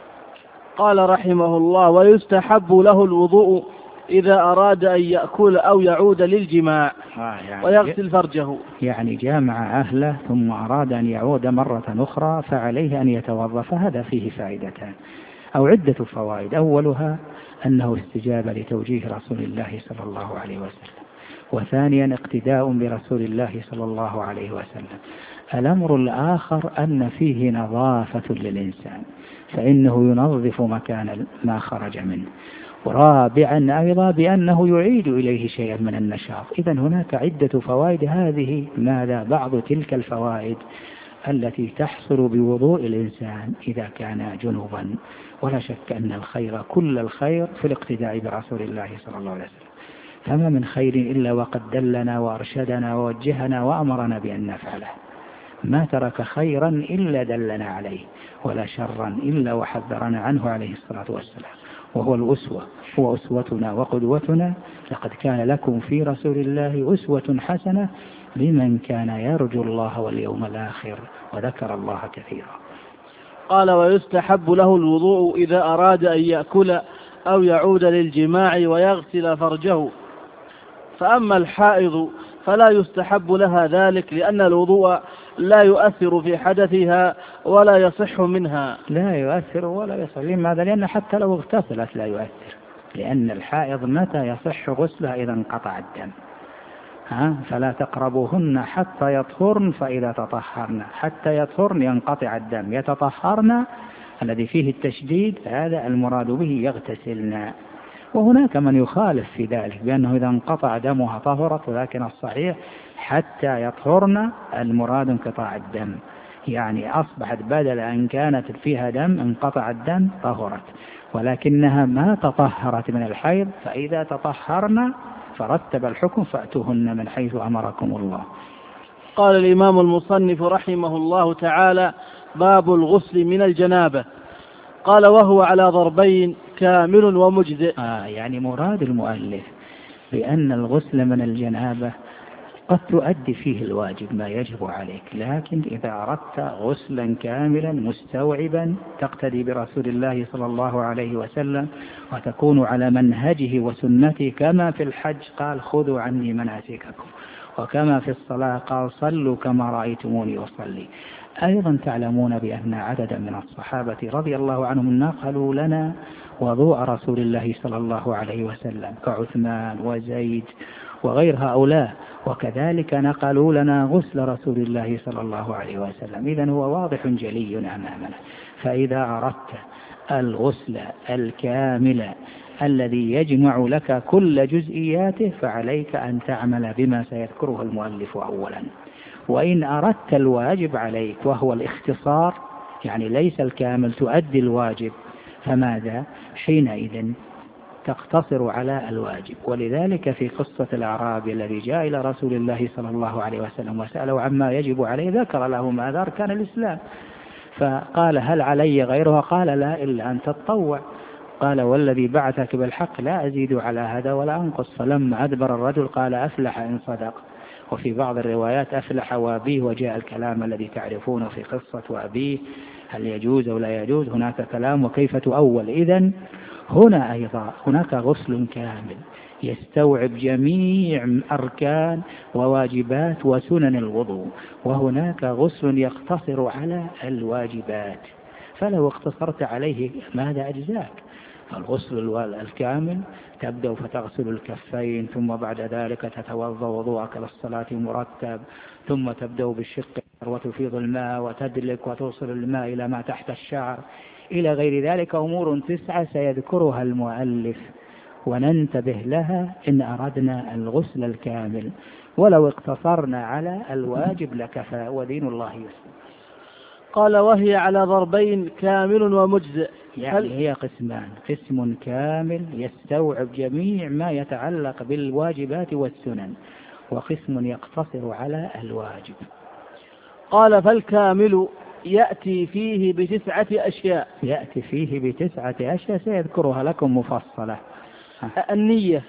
B: قال رحمه الله: ويستحب له الوضوء إذا أراد أن يأكل أو يعود للجماع ويغسل فرجه.
A: يعني جامع أهله ثم أراد أن يعود مرة أخرى فعليه أن يتوضأ، فهذا فيه فائدتان أو عدة فوائد. أولها أنه استجابة لتوجيه رسول الله صلى الله عليه وسلم، وثانيا اقتداء برسول الله صلى الله عليه وسلم. الأمر الآخر أن فيه نظافة للإنسان، فإنه ينظف مكان ما خرج منه. ورابعا أيضا بأنه يعيد إليه شيئا من النشاط. إذن هناك عدة فوائد، هذه ماذا؟ بعض تلك الفوائد التي تحصل بوضوء الإنسان إذا كان جنوبا. ولا شك أن الخير كل الخير في الاقتداء برسول الله صلى الله عليه وسلم، فما من خير إلا وقد دلنا وأرشدنا ووجهنا وأمرنا بأن نفعله. ما ترك خيرا إلا دلنا عليه، ولا شرا إلا وحذرنا عنه عليه الصلاة والسلام. وهو الأسوة، هو أسوتنا وقدوتنا. لقد كان لكم في رسول الله أسوة حسنة لمن كان يرجو الله واليوم الآخر وذكر الله كثيرا.
B: قال: ويستحب له الوضوء إذا أراد أن يأكل أو يعود للجماع ويغسل فرجه. فأما الحائض فلا يستحب لها ذلك، لأن الوضوء لا يؤثر في حدثها ولا يصح منها.
A: لا يؤثر ولا يصح. لماذا؟ لأن حتى لو اغتسلت لا يؤثر، لأن الحائض متى يصح غسلها؟ إذا انقطع الدم. فلا تقربوهن حتى يطهرن، فإذا تطهرن حتى يطهرن ينقطع الدم، يتطهرن الذي فيه التشديد هذا المراد به يغتسلن. وهناك من يخالف في ذلك بأنه إذا انقطع دمها طهرت، ولكن الصحيح حتى يطهرن المراد انقطاع الدم، يعني أصبحت بدل أن كانت فيها دم انقطع الدم طهرت، ولكنها ما تطهرت من الحيض. فإذا تطهرن فرتب الحكم فأتوهن من حيث أمركم الله.
B: قال الإمام المصنف رحمه الله تعالى: باب الغسل من الجنابة. قال: وهو على ضربين: كامل ومجزئ.
A: يعني مراد المؤلف بأن الغسل من الجنابة قد تؤدي فيه الواجب ما يجب عليك، لكن إذا أردت غسلا كاملا مستوعبا تقتدي برسول الله صلى الله عليه وسلم وتكون على منهجه وسنته، كما في الحج قال: خذوا عني مناسككم، وكما في الصلاة قال: صلوا كما رأيتموني أصلي. أيضا تعلمون بأن عددا من الصحابة رضي الله عنهم نقلوا لنا وضوء رسول الله صلى الله عليه وسلم كعثمان وزيد وغير هؤلاء، وكذلك نقلوا لنا غسل رسول الله صلى الله عليه وسلم. إذن هو واضح جلي أمامنا. فإذا أردت الغسل الكامل الذي يجمع لك كل جزئياته فعليك أن تعمل بما سيذكره المؤلف أولا. وإن أردت الواجب عليك وهو الاختصار، يعني ليس الكامل، تؤدي الواجب، فماذا؟ حينئذ تقتصر على الواجب. ولذلك في قصة الأعرابي الذي جاء إلى رسول الله صلى الله عليه وسلم وسأله عما يجب عليه، ذكر له ماذا؟ أركان الإسلام. فقال: هل علي غيرها؟ قال: لا، إلا أن تتطوع. قال: والذي بعثك بالحق لا أزيد على هذا ولا أنقص. فلما أدبر الرجل قال: أفلح إن صدق. وفي بعض الروايات: أفلح وأبيه. وجاء الكلام الذي تعرفونه في قصة وأبيه، هل يجوز أو لا يجوز، هناك كلام وكيف تؤول. إذن هنا أيضا هناك غسل كامل يستوعب جميع أركان وواجبات وسنن الوضوء، وهناك غسل يقتصر على الواجبات، فلو اقتصرت عليه ماذا أجزاك؟ الغسل الكامل تبدأ فتغسل الكفين، ثم بعد ذلك تتوضأ وضوءك للصلاة مرتب، ثم تبدأ بالشق وتفيض الماء وتدلك وتوصل الماء إلى ما تحت الشعر، إلى غير ذلك أمور 9 سيذكرها المؤلف وننتبه لها إن أردنا الغسل الكامل. ولو اقتصرنا على الواجب لكفى، ودين الله يسر.
B: قال: وهي على ضربين: كامل ومجزئ.
A: يعني هي قسمان: قسم كامل يستوعب جميع ما يتعلق بالواجبات والسنن، وقسم يقتصر على الواجب.
B: قال: فالكامل يأتي فيه ب9 أشياء.
A: يأتي فيه ب9 أشياء سيذكرها لكم مفصلة.
B: النية.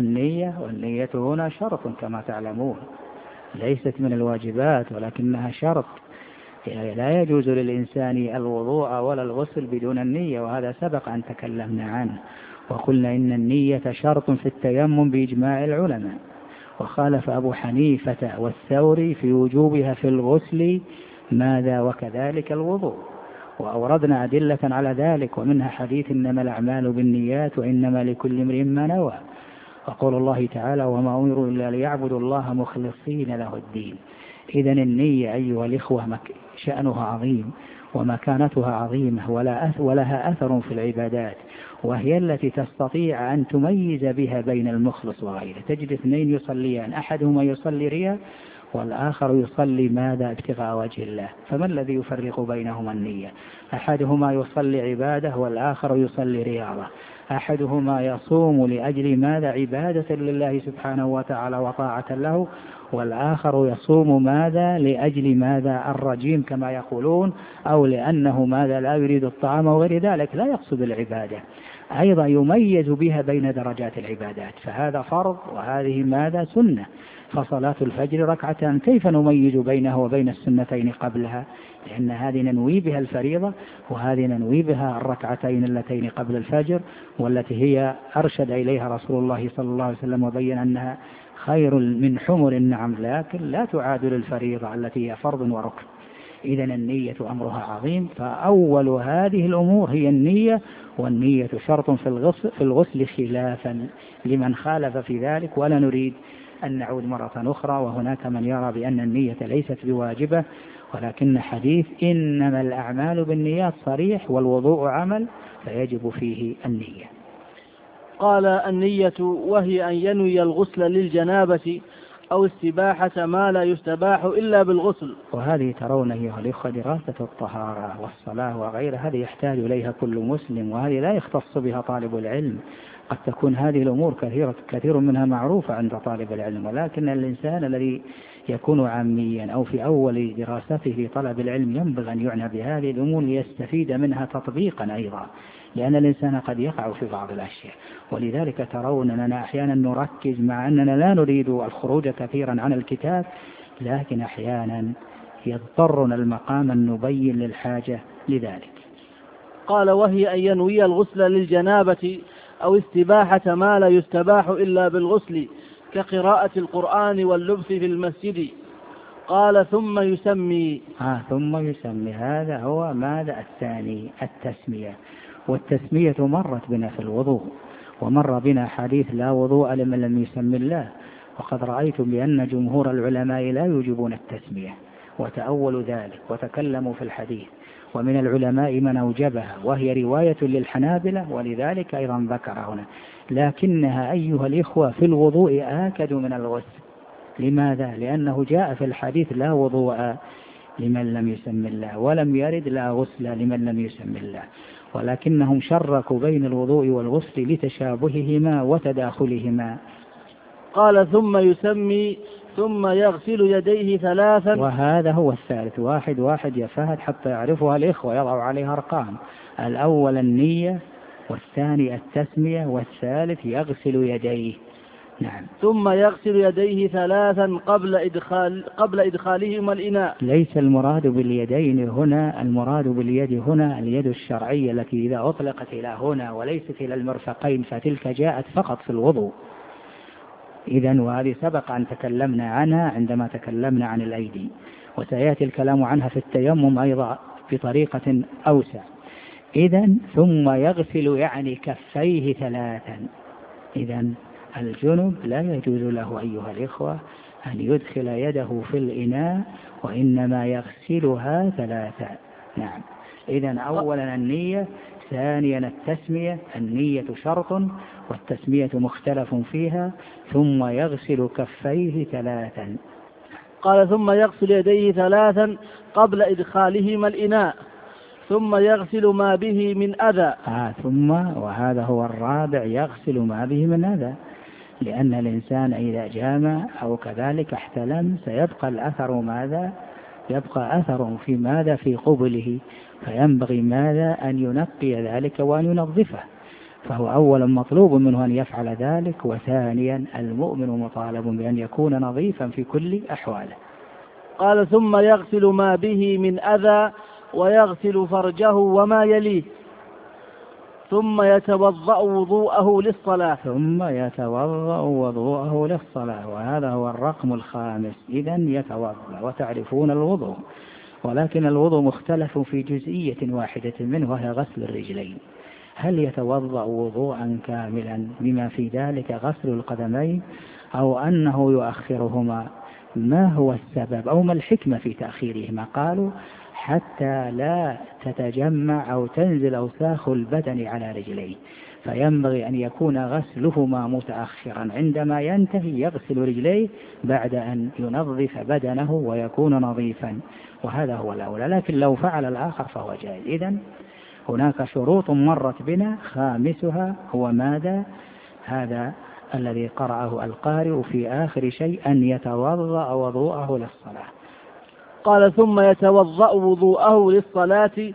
A: والنية هنا شرط كما تعلمون، ليست من الواجبات ولكنها شرط. يعني لا يجوز للإنسان الوضوء ولا الغسل بدون النية، وهذا سبق أن تكلمنا عنه وقلنا إن النية شرط في التيمم بإجماع العلماء. وخالف أبو حنيفة والثوري في وجوبها في الغسل ماذا؟ وكذلك الوضوء. وأوردنا أدلة على ذلك، ومنها حديث: إنما الأعمال بالنيات وإنما لكل امرئ ما نوى. وقول الله تعالى: وما أمروا إلا ليعبدوا الله مخلصين له الدين. إذن النية أيها الإخوة شأنها عظيم ومكانتها عظيمة، ولها أثر في العبادات، وهي التي تستطيع أن تميز بها بين المخلص وغيره. تجد 2 يصليان، أحدهما يصلي رياء والآخر يصلي ماذا؟ ابتغاء وجه الله. فما الذي يفرق بينهما؟ النية. أحدهما يصلي عبادة والآخر يصلي رياضة. أحدهما يصوم لأجل ماذا؟ عبادة لله سبحانه وتعالى وطاعة له، والآخر يصوم ماذا؟ لأجل ماذا؟ الرجيم كما يقولون، أو لأنه ماذا؟ لا يريد الطعام وغير ذلك، لا يقصد العبادة. أيضا يميز بها بين درجات العبادات، فهذا فرض وهذه ماذا؟ سنة. فصلاة الفجر ركعتان كيف نميز بينها وبين السنتين قبلها؟ لأن هذه ننوي بها الفريضة وهذه ننوي بها الركعتين اللتين قبل الفجر، والتي هي أرشد إليها رسول الله صلى الله عليه وسلم وبين أنها خير من حمر النعم، لكن لا تعادل الفريضة التي هي فرض وركن. إذا النية أمرها عظيم، فأول هذه الأمور هي النية، والنية شرط في الغسل خلافا لمن خالف في ذلك، ولا نريد أن نعود مرة أخرى. وهناك من يرى بأن النية ليست بواجبة، ولكن حديث إنما الأعمال بالنيات صريح، والوضوء عمل فيجب فيه النية.
B: قال: النية وهي أن ينوي الغسل للجنابة أو استباحة ما لا يستباح إلا بالغسل.
A: وهذه ترون أيها الإخوة دراسة الطهارة والصلاة وغيرها هذه يحتاج إليها كل مسلم، وهذه لا يختص بها طالب العلم. قد تكون هذه الأمور كثير منها معروفة عند طالب العلم، ولكن الإنسان الذي يكون عاميا أو في أول دراسته في طلب العلم ينبغي أن يعنى بهذه الأمور ليستفيد منها تطبيقا أيضا، لأن الإنسان قد يقع في بعض الأشياء. ولذلك ترون أننا أحيانا نركز مع أننا لا نريد الخروج كثيرا عن الكتاب، لكن أحيانا يضطرنا المقام أن نبين للحاجة لذلك.
B: قال: وهي أن ينوي الغسل للجنابة أو استباحة ما لا يستباح إلا بالغسل كقراءة القرآن واللبث في المسجد. قال: ثم يسمي.
A: ثم يسمي، هذا هو ماذا؟ الثاني، التسمية. والتسمية مرت بنا في الوضوء، ومر بنا حديث لا وضوء لمن لم يسمي الله. وقد رأيتم بأن جمهور العلماء لا يوجبون التسمية وتأولوا ذلك وتكلموا في الحديث، ومن العلماء من أوجبها، وهي رواية للحنابلة، ولذلك أيضا ذكر هنا. لكنها أيها الإخوة في الوضوء آكد من الغسل. لماذا؟ لأنه جاء في الحديث لا وضوء لمن لم يسم الله، ولم يرد لا غسل لمن لم يسم الله، ولكنهم شركوا بين الوضوء والغسل لتشابههما وتداخلهما.
B: قال: ثم يسمي ثم يغسل يديه ثلاثا.
A: وهذا هو الثالث، واحد يا فهد حتى يعرفها الإخوة، يضع عليها أرقام. الأول النية، والثاني التسمية، والثالث يغسل يديه. نعم.
B: ثم يغسل يديه ثلاثا قبل إدخالهما الإناء.
A: ليس المراد باليدين هنا، المراد باليد هنا اليد الشرعية التي إذا أطلقت إلى هنا وليست إلى المرفقين فتلك جاءت فقط في الوضوء. إذن وهذه سبق أن تكلمنا عنها عندما تكلمنا عن الأيدي، وسيأتي الكلام عنها في التيمم أيضا بطريقة أوسع. إذن ثم يغسل يعني كفيه ثلاثا. إذن الجنب لا يجوز له أيها الإخوة أن يدخل يده في الإناء، وإنما يغسلها ثلاثا. نعم. إذن أولا النية، ثانيا التسمية. النية شرط والتسمية مختلف فيها. ثم يغسل كفيه ثلاثا.
B: قال: ثم يغسل يديه ثلاثا قبل إدخالهما الإناء، ثم يغسل ما به من أذى.
A: ثم، وهذا هو الرابع، يغسل ما به من أذى، لأن الإنسان إذا جامع أو كذلك احتلم سيبقى الأثر ماذا؟ يبقى أثر في ماذا؟ في قبله، فينبغي ماذا؟ أن ينقي ذلك وأن ينظفه. فهو أولا مطلوب منه أن يفعل ذلك، وثانيا المؤمن مطالب بأن يكون نظيفا في كل أحواله.
B: قال: ثم يغسل ما به من أذى ويغسل فرجه وما يليه، ثم يتوضأ وضوءه للصلاة.
A: وهذا هو الرقم الخامس. إذن يتوضأ، وتعرفون الوضوء، ولكن الوضوء مختلف في جزئية واحدة منه وهي غسل الرجلين. هل يتوضأ وضوءا كاملا بما في ذلك غسل القدمين، أو أنه يؤخرهما؟ ما هو السبب أو ما الحكمة في تأخيرهما؟ قالوا حتى لا تتجمع أو تنزل أوساخ البدن على رجليه، فينبغي أن يكون غسلهما متأخرا. عندما ينتهي يغسل رجليه بعد أن ينظف بدنه ويكون نظيفا، وهذا هو الأولى. لكن لو فعل الآخر فهو جائز. إذن هناك شروط مرت بنا، خامسها هو ماذا؟ هذا الذي قرأه القارئ في آخر شيء، أن يتوضأ وضوءه للصلاة.
B: قال: ثم يتوضأ وضوءه للصلاة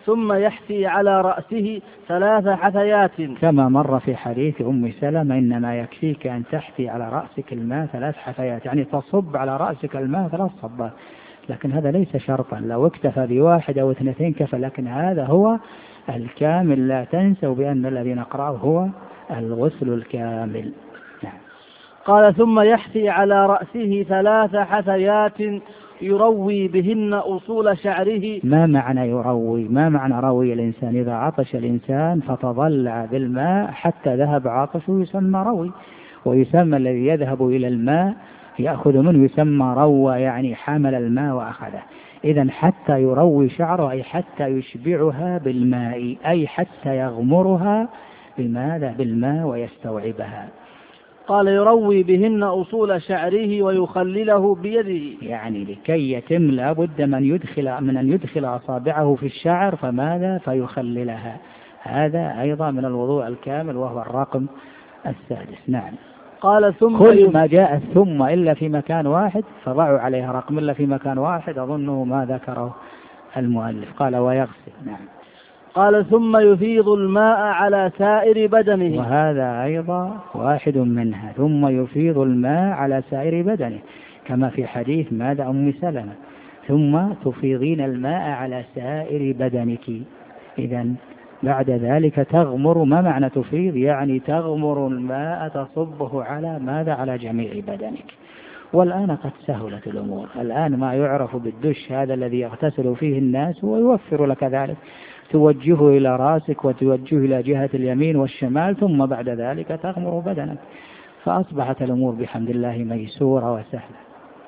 B: ثم يحثي على رأسه 3 حثيات،
A: كما مر في حديث أم سلمة إنما يكفيك أن تحثي على رأسك الماء 3 حثيات، يعني تصب على رأسك الماء 3 صبات. لكن هذا ليس شرطا، لو اكتفى ب1 أو 2 كفى، لكن هذا هو الكامل. لا تنسوا بأن الذي نقرأه هو الغسل الكامل. نعم.
B: قال ثم يحثي على رأسه 3 حثيات يروي بهن أصول شعره.
A: ما معنى يروي؟ ما معنى روي الإنسان؟ إذا عطش الإنسان فتضلع بالماء حتى ذهب عطشه يسمى روي، ويسمى الذي يذهب إلى الماء يأخذ منه يسمى روى، يعني حمل الماء وأخذه. إذن حتى يروي شعره أي حتى يشبعها بالماء، أي حتى يغمرها بماذا؟ بالماء ويستوعبها.
B: قال يروي بهن أصول شعره ويخلله بيده،
A: يعني لكي يتم لابد من أن يدخل أصابعه في الشعر، فماذا؟ فيخللها. هذا أيضا من الوضوء الكامل، وهو الرقم 6. نعم.
B: قال ثم
A: كل ما جاء ثم إلا في مكان واحد فضعوا عليها رقم إلا في مكان واحد، أظنه ما ذكره المؤلف. قال ويغسل. نعم.
B: قال ثم يفيض الماء على سائر بدنه،
A: وهذا أيضا واحد منها، ثم يفيض الماء على سائر بدنه، كما في حديث ماذا أم سلمة ثم تفيضين الماء على سائر بدنك. إذن بعد ذلك تغمر. ما معنى تفيض؟ يعني تغمر الماء تصبه على ماذا؟ على جميع بدنك. والآن قد سهلت الأمور، الآن ما يعرف بالدش هذا الذي يغتسل فيه الناس ويوفر لك ذلك، توجهه إلى رأسك وتوجهه إلى جهة اليمين والشمال، ثم بعد ذلك تغمر بدنك، فأصبحت الأمور بحمد الله ميسورة وسهلة.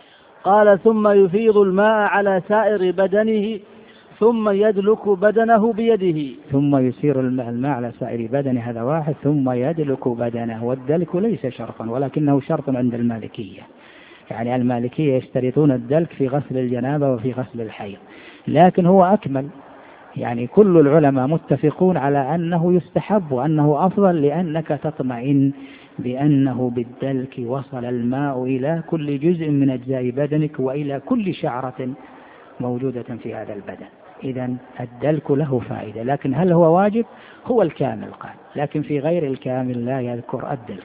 B: قال ثم يفيض الماء على سائر بدنه ثم يدلك بدنه بيده.
A: ثم يسير الماء على سائر بدنه، هذا واحد. ثم يدلك بدنه، والدلك ليس شرطا ولكنه شرط عند المالكية، يعني المالكية يشترطون الدلك في غسل الجنابة وفي غسل الحيض، لكن هو أكمل. يعني كل العلماء متفقون على أنه يستحب وأنه أفضل، لأنك تطمئن بأنه بالدلك وصل الماء إلى كل جزء من أجزاء بدنك وإلى كل شعرة موجودة في هذا البدن. إذن الدلك له فائدة، لكن هل هو واجب؟ هو الكامل قال، لكن في غير الكامل لا يذكر الدلك.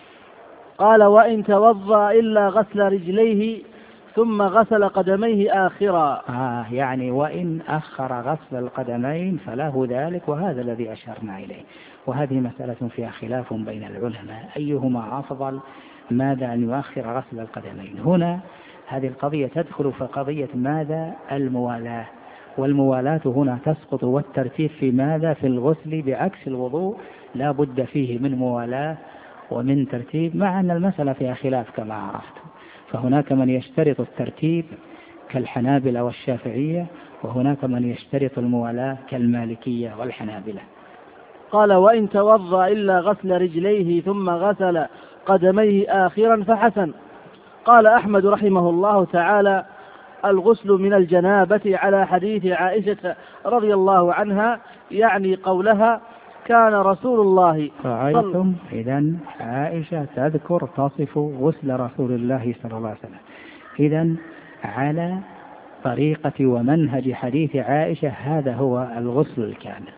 B: قال وإن توضأ إلا غسل رجليه ثم غسل قدميه آخرا.
A: يعني وإن أخر غسل القدمين فله ذلك، وهذا الذي أشرنا إليه. وهذه مسألة فيها خلاف بين العلماء أيهما أفضل، ماذا أن يؤخر غسل القدمين. هنا هذه القضية تدخل في قضية ماذا؟ الموالاة، والموالاة هنا تسقط، والترتيب في ماذا؟ في الغسل بعكس الوضوء لا بد فيه من موالاة ومن ترتيب، مع أن المسألة فيها خلاف كما عرفت. فهناك من يشترط الترتيب كالحنابلة والشافعية، وهناك من يشترط الموالاة كالمالكية والحنابلة.
B: قال وإن توضأ إلا غسل رجليه ثم غسل قدميه آخرا فحسن. قال أحمد رحمه الله تعالى الغسل من الجنابة على حديث عائشة رضي الله عنها، يعني قولها كان رسول الله.
A: رأيتم إذن عائشة تذكر تصف غسل رسول الله صلى الله عليه وسلم، إذن على طريقة ومنهج حديث عائشة هذا هو الغسل الكامل.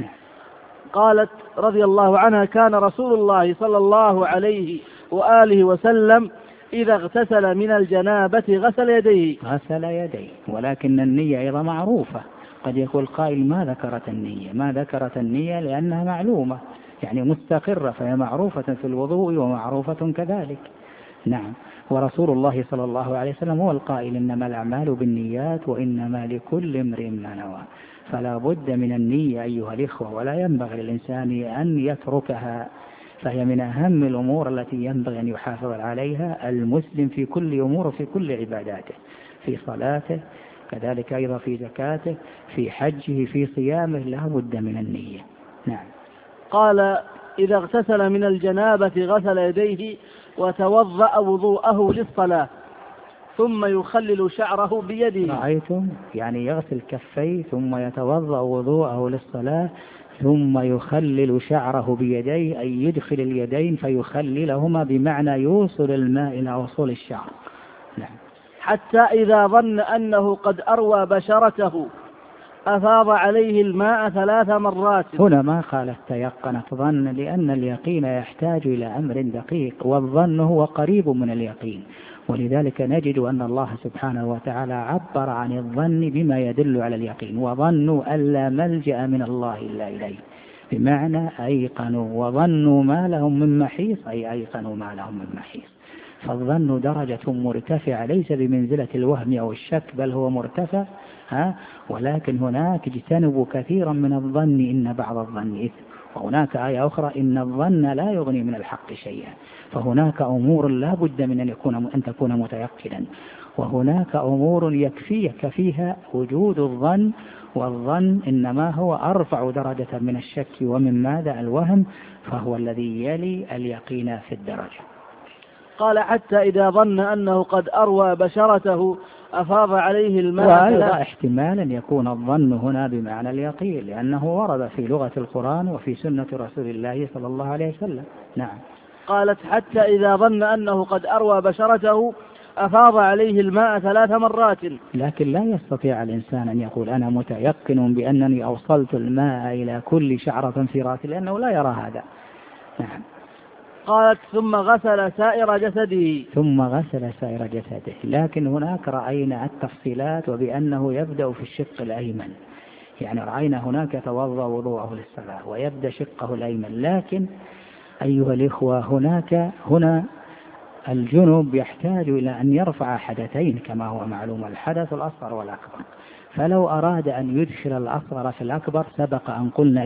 B: قالت رضي الله عنها كان رسول الله صلى الله عليه وآله وسلم إذا اغتسل من الجنابة غسل يديه.
A: غسل يديه، ولكن النية أيضا معروفة. قد يقول قائل ما ذكرت النية؟ ما ذكرت النية لأنها معلومة، يعني مستقرة، فهي معروفة في الوضوء ومعروفة كذلك. نعم. ورسول الله صلى الله عليه وسلم هو القائل إنما الأعمال بالنيات وإنما لكل امرئ ما نوى، فلا بد من النية أيها الإخوة، ولا ينبغي للإنسان أن يتركها، فهي من أهم الأمور التي ينبغي أن يحافظ عليها المسلم في كل أمور وفي كل عباداته، في صلاته كذلك، أيضا في زكاته، في حجه، في صيامه، لا بد من النية. نعم.
B: قال إذا اغتسل من الجنابة غسل يديه وتوضأ وضوءه للصلاة ثم يخلل شعره بيده.
A: رأيتم؟ يعني يغسل كفيه ثم يتوضأ وضوءه للصلاة ثم يخلل شعره بيديه، أي يدخل اليدين فيخللهما، بمعنى يوصل الماء إلى وصول الشعر. نعم.
B: حتى إذا ظن أنه قد أروى بشرته أفاض عليه الماء 3 مرات.
A: هنا ما قالت تيقنت ظن، لأن اليقين يحتاج إلى أمر دقيق، والظن هو قريب من اليقين، ولذلك نجد أن الله سبحانه وتعالى عبر عن الظن بما يدل على اليقين، وظنوا أن لا ملجأ من الله إلا إليه، بمعنى أيقنوا وظنوا ما لهم من محيص، أي أيقنوا ما لهم من محيص. فالظن درجة مرتفعة، ليس بمنزلة الوهم أو الشك، بل هو مرتفع، ولكن هناك اجتنبوا كثيرا من الظن إن بعض الظن إثم، وهناك آية أخرى إن الظن لا يغني من الحق شيئا. فهناك أمور لا بد من أن تكون متيقنا، وهناك أمور يكفيك فيها وجود الظن، والظن إنما هو أرفع درجة من الشك ومن ماذا الوهم، فهو الذي يلي اليقين في الدرجة.
B: قال حتى إذا ظن أنه قد أروى بشرته أفاض عليه الماء.
A: وأيضا احتمال أن يكون الظن هنا بمعنى اليقين، لأنه ورد في لغة القرآن وفي سنة رسول الله صلى الله عليه وسلم. نعم.
B: قالت حتى إذا ظن أنه قد أروى بشرته أفاض عليه الماء 3 مرات.
A: لكن لا يستطيع الإنسان أن يقول أنا متيقن بأنني أوصلت الماء إلى كل شعرة في رأسي، لأنه لا يرى هذا. نعم.
B: قالت ثم غسل سائر جسده.
A: ثم غسل سائر جسده، لكن هناك رأينا التفصيلات، وبأنه يبدأ في الشق الأيمن، يعني رأينا هناك يتوضأ وضوءه للصلاة ويبدأ شقه الأيمن، لكن أيها الإخوة هنا الجنب يحتاج إلى أن يرفع حدثين كما هو معلوم، الحدث الأصغر والأكبر، فلو أراد أن يدخل الأصغر في الأكبر سبق أن قلنا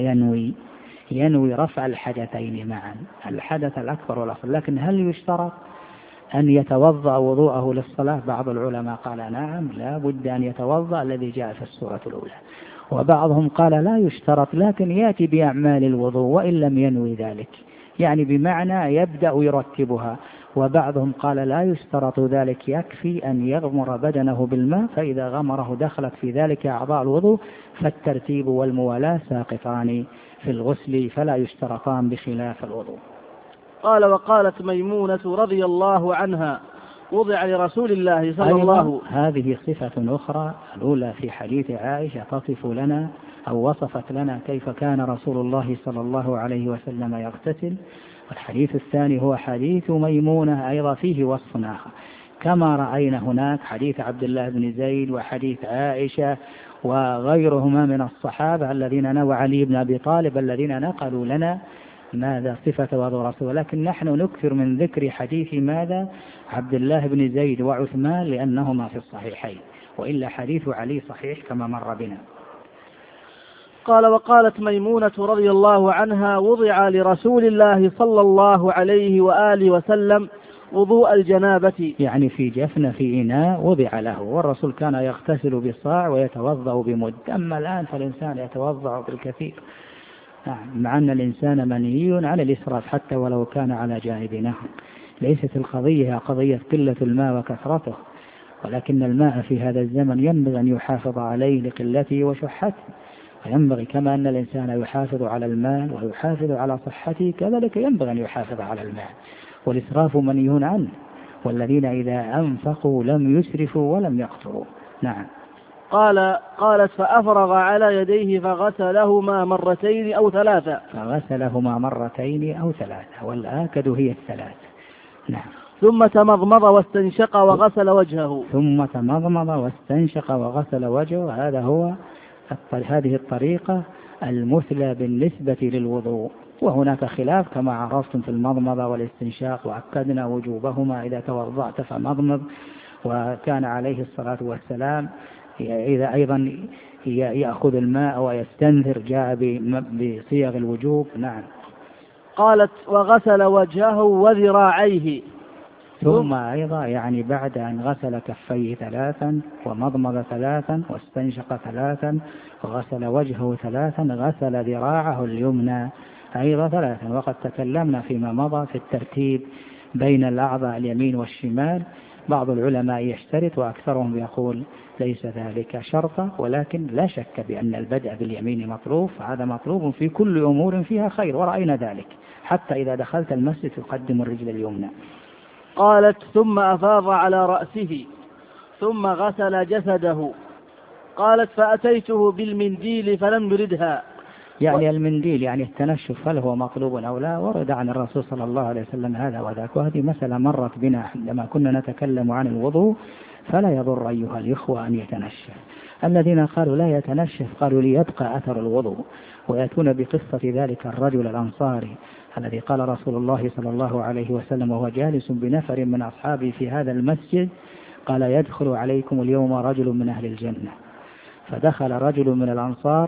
A: ينوي رفع الحدثين معا، الحدث الأكبر والأصغر. لكن هل يشترط أن يتوضأ وضوءه للصلاة؟ بعض العلماء قال نعم، لا بد أن يتوضأ الذي جاء في السورة الأولى، وبعضهم قال لا يشترط، لكن يأتي بأعمال الوضوء وإن لم ينوي ذلك، يعني بمعنى يبدأ يرتبها. وبعضهم قال لا يشترط ذلك، يكفي أن يغمر بدنه بالماء، فإذا غمره دخلت في ذلك أعضاء الوضوء، فالترتيب والموالاة ساقطان في الغسل فلا يشترطان بخلاف الوضوء.
B: قال وقالت ميمونة رضي الله عنها وضع لرسول الله صلى الله.
A: هذه صفة أخرى، الأولى في حديث عائشة تصف لنا أو وصفت لنا كيف كان رسول الله صلى الله عليه وسلم يغتسل، والحديث الثاني هو حديث ميمونة أيضا فيه وصف آخر، كما رأينا هناك حديث عبد الله بن زيد وحديث عائشة وغيرهما من الصحابة الذين نوى علي بن أبي طالب الذين نقلوا لنا ماذا صفة وضوء رسول، لكن نحن نكثر من ذكر حديث ماذا عبد الله بن زيد وعثمان لأنهما في الصحيحين، وإلا حديث علي صحيح كما مر بنا.
B: قال وقالت ميمونة رضي الله عنها وضع لرسول الله صلى الله عليه وآله وسلم وضوء الجنابة، يعني
A: في جفن في إناء وضع له، والرسول كان يغتسل بصاع ويتوضأ بمد، أما الآن فالإنسان يتوضأ بالكثير، مع أن الإنسان منهي عن الإسراف حتى ولو كان على جانب نهر. ليست القضية قضية قلة الماء وكثرته، ولكن الماء في هذا الزمن ينبغي أن يحافظ عليه لقلته وشحته، وينبغي كما أن الإنسان يحافظ على المال ويحافظ على صحته كذلك ينبغي أن يحافظ على المال، والإسراف منهي عنه، والذين إذا أنفقوا لم يسرفوا ولم يقتروا. نعم.
B: قالت فأفرغ على يديه فغسلهما مرتين أو ثلاثة.
A: فغسلهما مرتين أو ثلاثة، والآكد هي الثلاث. نعم.
B: ثم تمضمض واستنشق وغسل وجهه.
A: ثم تمضمض واستنشق وغسل وجهه، هذه الطريقة المثلى بالنسبة للوضوء، وهناك خلاف كما عرفتم في المضمضة والاستنشاق، وأكدنا وجوبهما إذا توضأت فمضمض، وكان عليه الصلاة والسلام إذا أيضا يأخذ الماء ويستنثر جاء بصيغ الوجوب. نعم.
B: قالت وغسل وجهه وذراعيه.
A: ثم أيضا يعني بعد أن غسل كفيه 3 ومضمض 3 واستنشق 3 وغسل وجهه 3 غسل ذراعه اليمنى أيضا 3. وقد تكلمنا فيما مضى في الترتيب بين الأعضاء اليمين والشمال، بعض العلماء يشترط وأكثرهم يقول ليس ذلك شرطا، ولكن لا شك بأن البدء باليمين مطلوب، فهذا مطلوب في كل أمور فيها خير، ورأينا ذلك حتى إذا دخلت المسجد تقدم الرجل اليمنى.
B: قالت ثم أفاض على رأسه ثم غسل جسده. قالت فأتيته بالمنديل فلم يردها.
A: يعني المنديل يعني التنشف هل هو مطلوب أو لا؟ ورد عن الرسول صلى الله عليه وسلم هذا وذاك، وهذه مسألة مرت بنا عندما كنا نتكلم عن الوضوء، فلا يضر أيها الإخوة أن يتنشف. الذين قالوا لا يتنشف قالوا ليبقى أثر الوضوء، ويأتون بقصة ذلك الرجل الأنصاري الذي قال رسول الله صلى الله عليه وسلم وهو جالس بنفر من أصحابه في هذا المسجد، قال يدخل عليكم اليوم رجل من أهل الجنة. فدخل رجل من الأنصار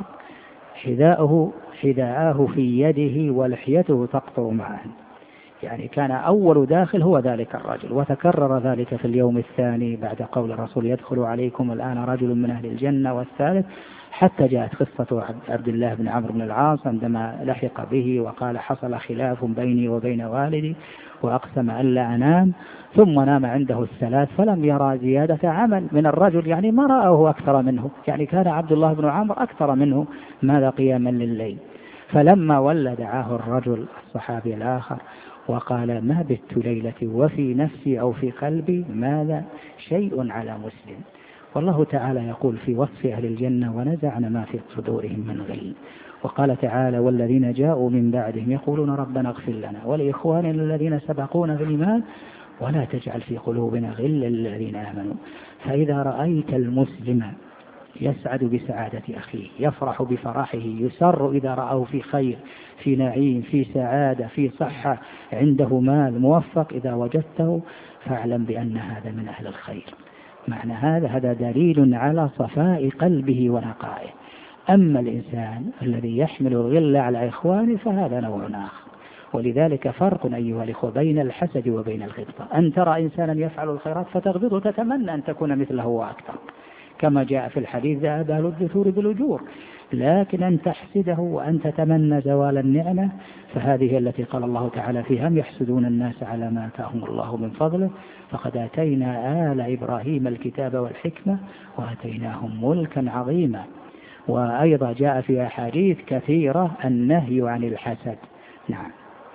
A: حذاءه في يده ولحيته تقطر معه، يعني كان أول داخل هو ذلك الرجل. وتكرر ذلك في اليوم الثاني بعد قول الرسول يدخل عليكم الآن رجل من أهل الجنة، والثالث، حتى جاءت قصة عبد الله بن عمرو بن العاص عندما لحق به وقال حصل خلاف بيني وبين والدي وأقسم ألا أنام، ثم نام عنده الثلاث فلم يرى زيادة عمل من الرجل، يعني ما رآه أكثر منه، يعني كان عبد الله بن عمرو أكثر منه ماذا قياما لليل. فلما ولى دعاه الرجل الصحابي الآخر وقال ما بت ليلة وفي نفسي أو في قلبي ماذا شيء على مسلم. والله تعالى يقول في وصف أهل الجنة ونزعنا ما في صدورهم من غل. وقال تعالى والذين جاءوا من بعدهم يقولون ربنا اغفر لنا ولإخواننا الذين سبقونا بالإيمان ولا تجعل في قلوبنا غلا للذين آمنوا. فإذا رأيت المسلم يسعد بسعادة أخيه، يفرح بفرحه، يسر إذا رأه في خير، في نعيم، في سعادة، في صحة، عنده مال، موفق، إذا وجدته فاعلم بأن هذا من أهل الخير. معنى هذا دليل على صفاء قلبه ونقائه. أما الإنسان الذي يحمل الغل على إخوانه فهذا نوع آخر. ولذلك فرق أيها الإخوة بين الحسد وبين الغبطة. أن ترى إنسانا يفعل الخيرات فتغبطه تتمنى أن تكون مثله وأكثر، كما جاء في الحديث ذهب أهل الدثور بالأجور. لكن أن تحسده وأن تتمنى زوال النعمة فهذه التي قال الله تعالى فيها هم يحسدون الناس على ما آتاهم الله من فضله فقد آتينا آل إبراهيم الكتاب والحكمة وآتيناهم ملكا عظيما. وأيضا جاء في أحاديث كثيرة النهي عن الحسد. نعم.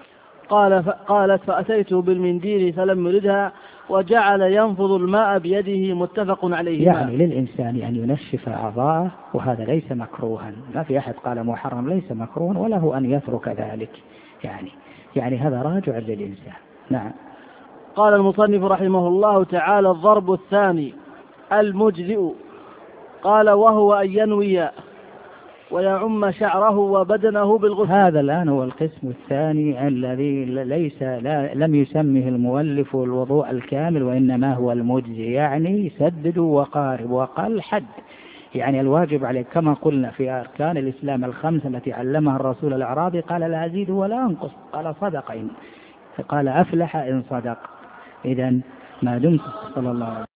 B: قالت فأتيته بالمنديل فلم يردها وجعل ينفض الماء بيده متفق عليه.
A: يعني للإنسان أن ينشف أعضاءه وهذا ليس مكروها، ما في أحد قال محرم، ليس مكروها وله أن يترك ذلك، يعني هذا راجع للإنسان. نعم.
B: قال المصنف رحمه الله تعالى الضرب الثاني المجزئ، قال وهو أن ينوي ويعم شعره وبدنه بالغسل.
A: هذا الآن هو القسم الثاني الذي لم يسمه المؤلف الوضوء الكامل وإنما هو المجزي، يعني سدد وقارب وقل حد. يعني الواجب عليك كما قلنا في أركان الإسلام الخمسة التي علمها الرسول الأعرابي قال لا أزيد ولا أنقص، قال صدق قال أفلح إن صدق. إذن ما دمت صلى الله عليه وسلم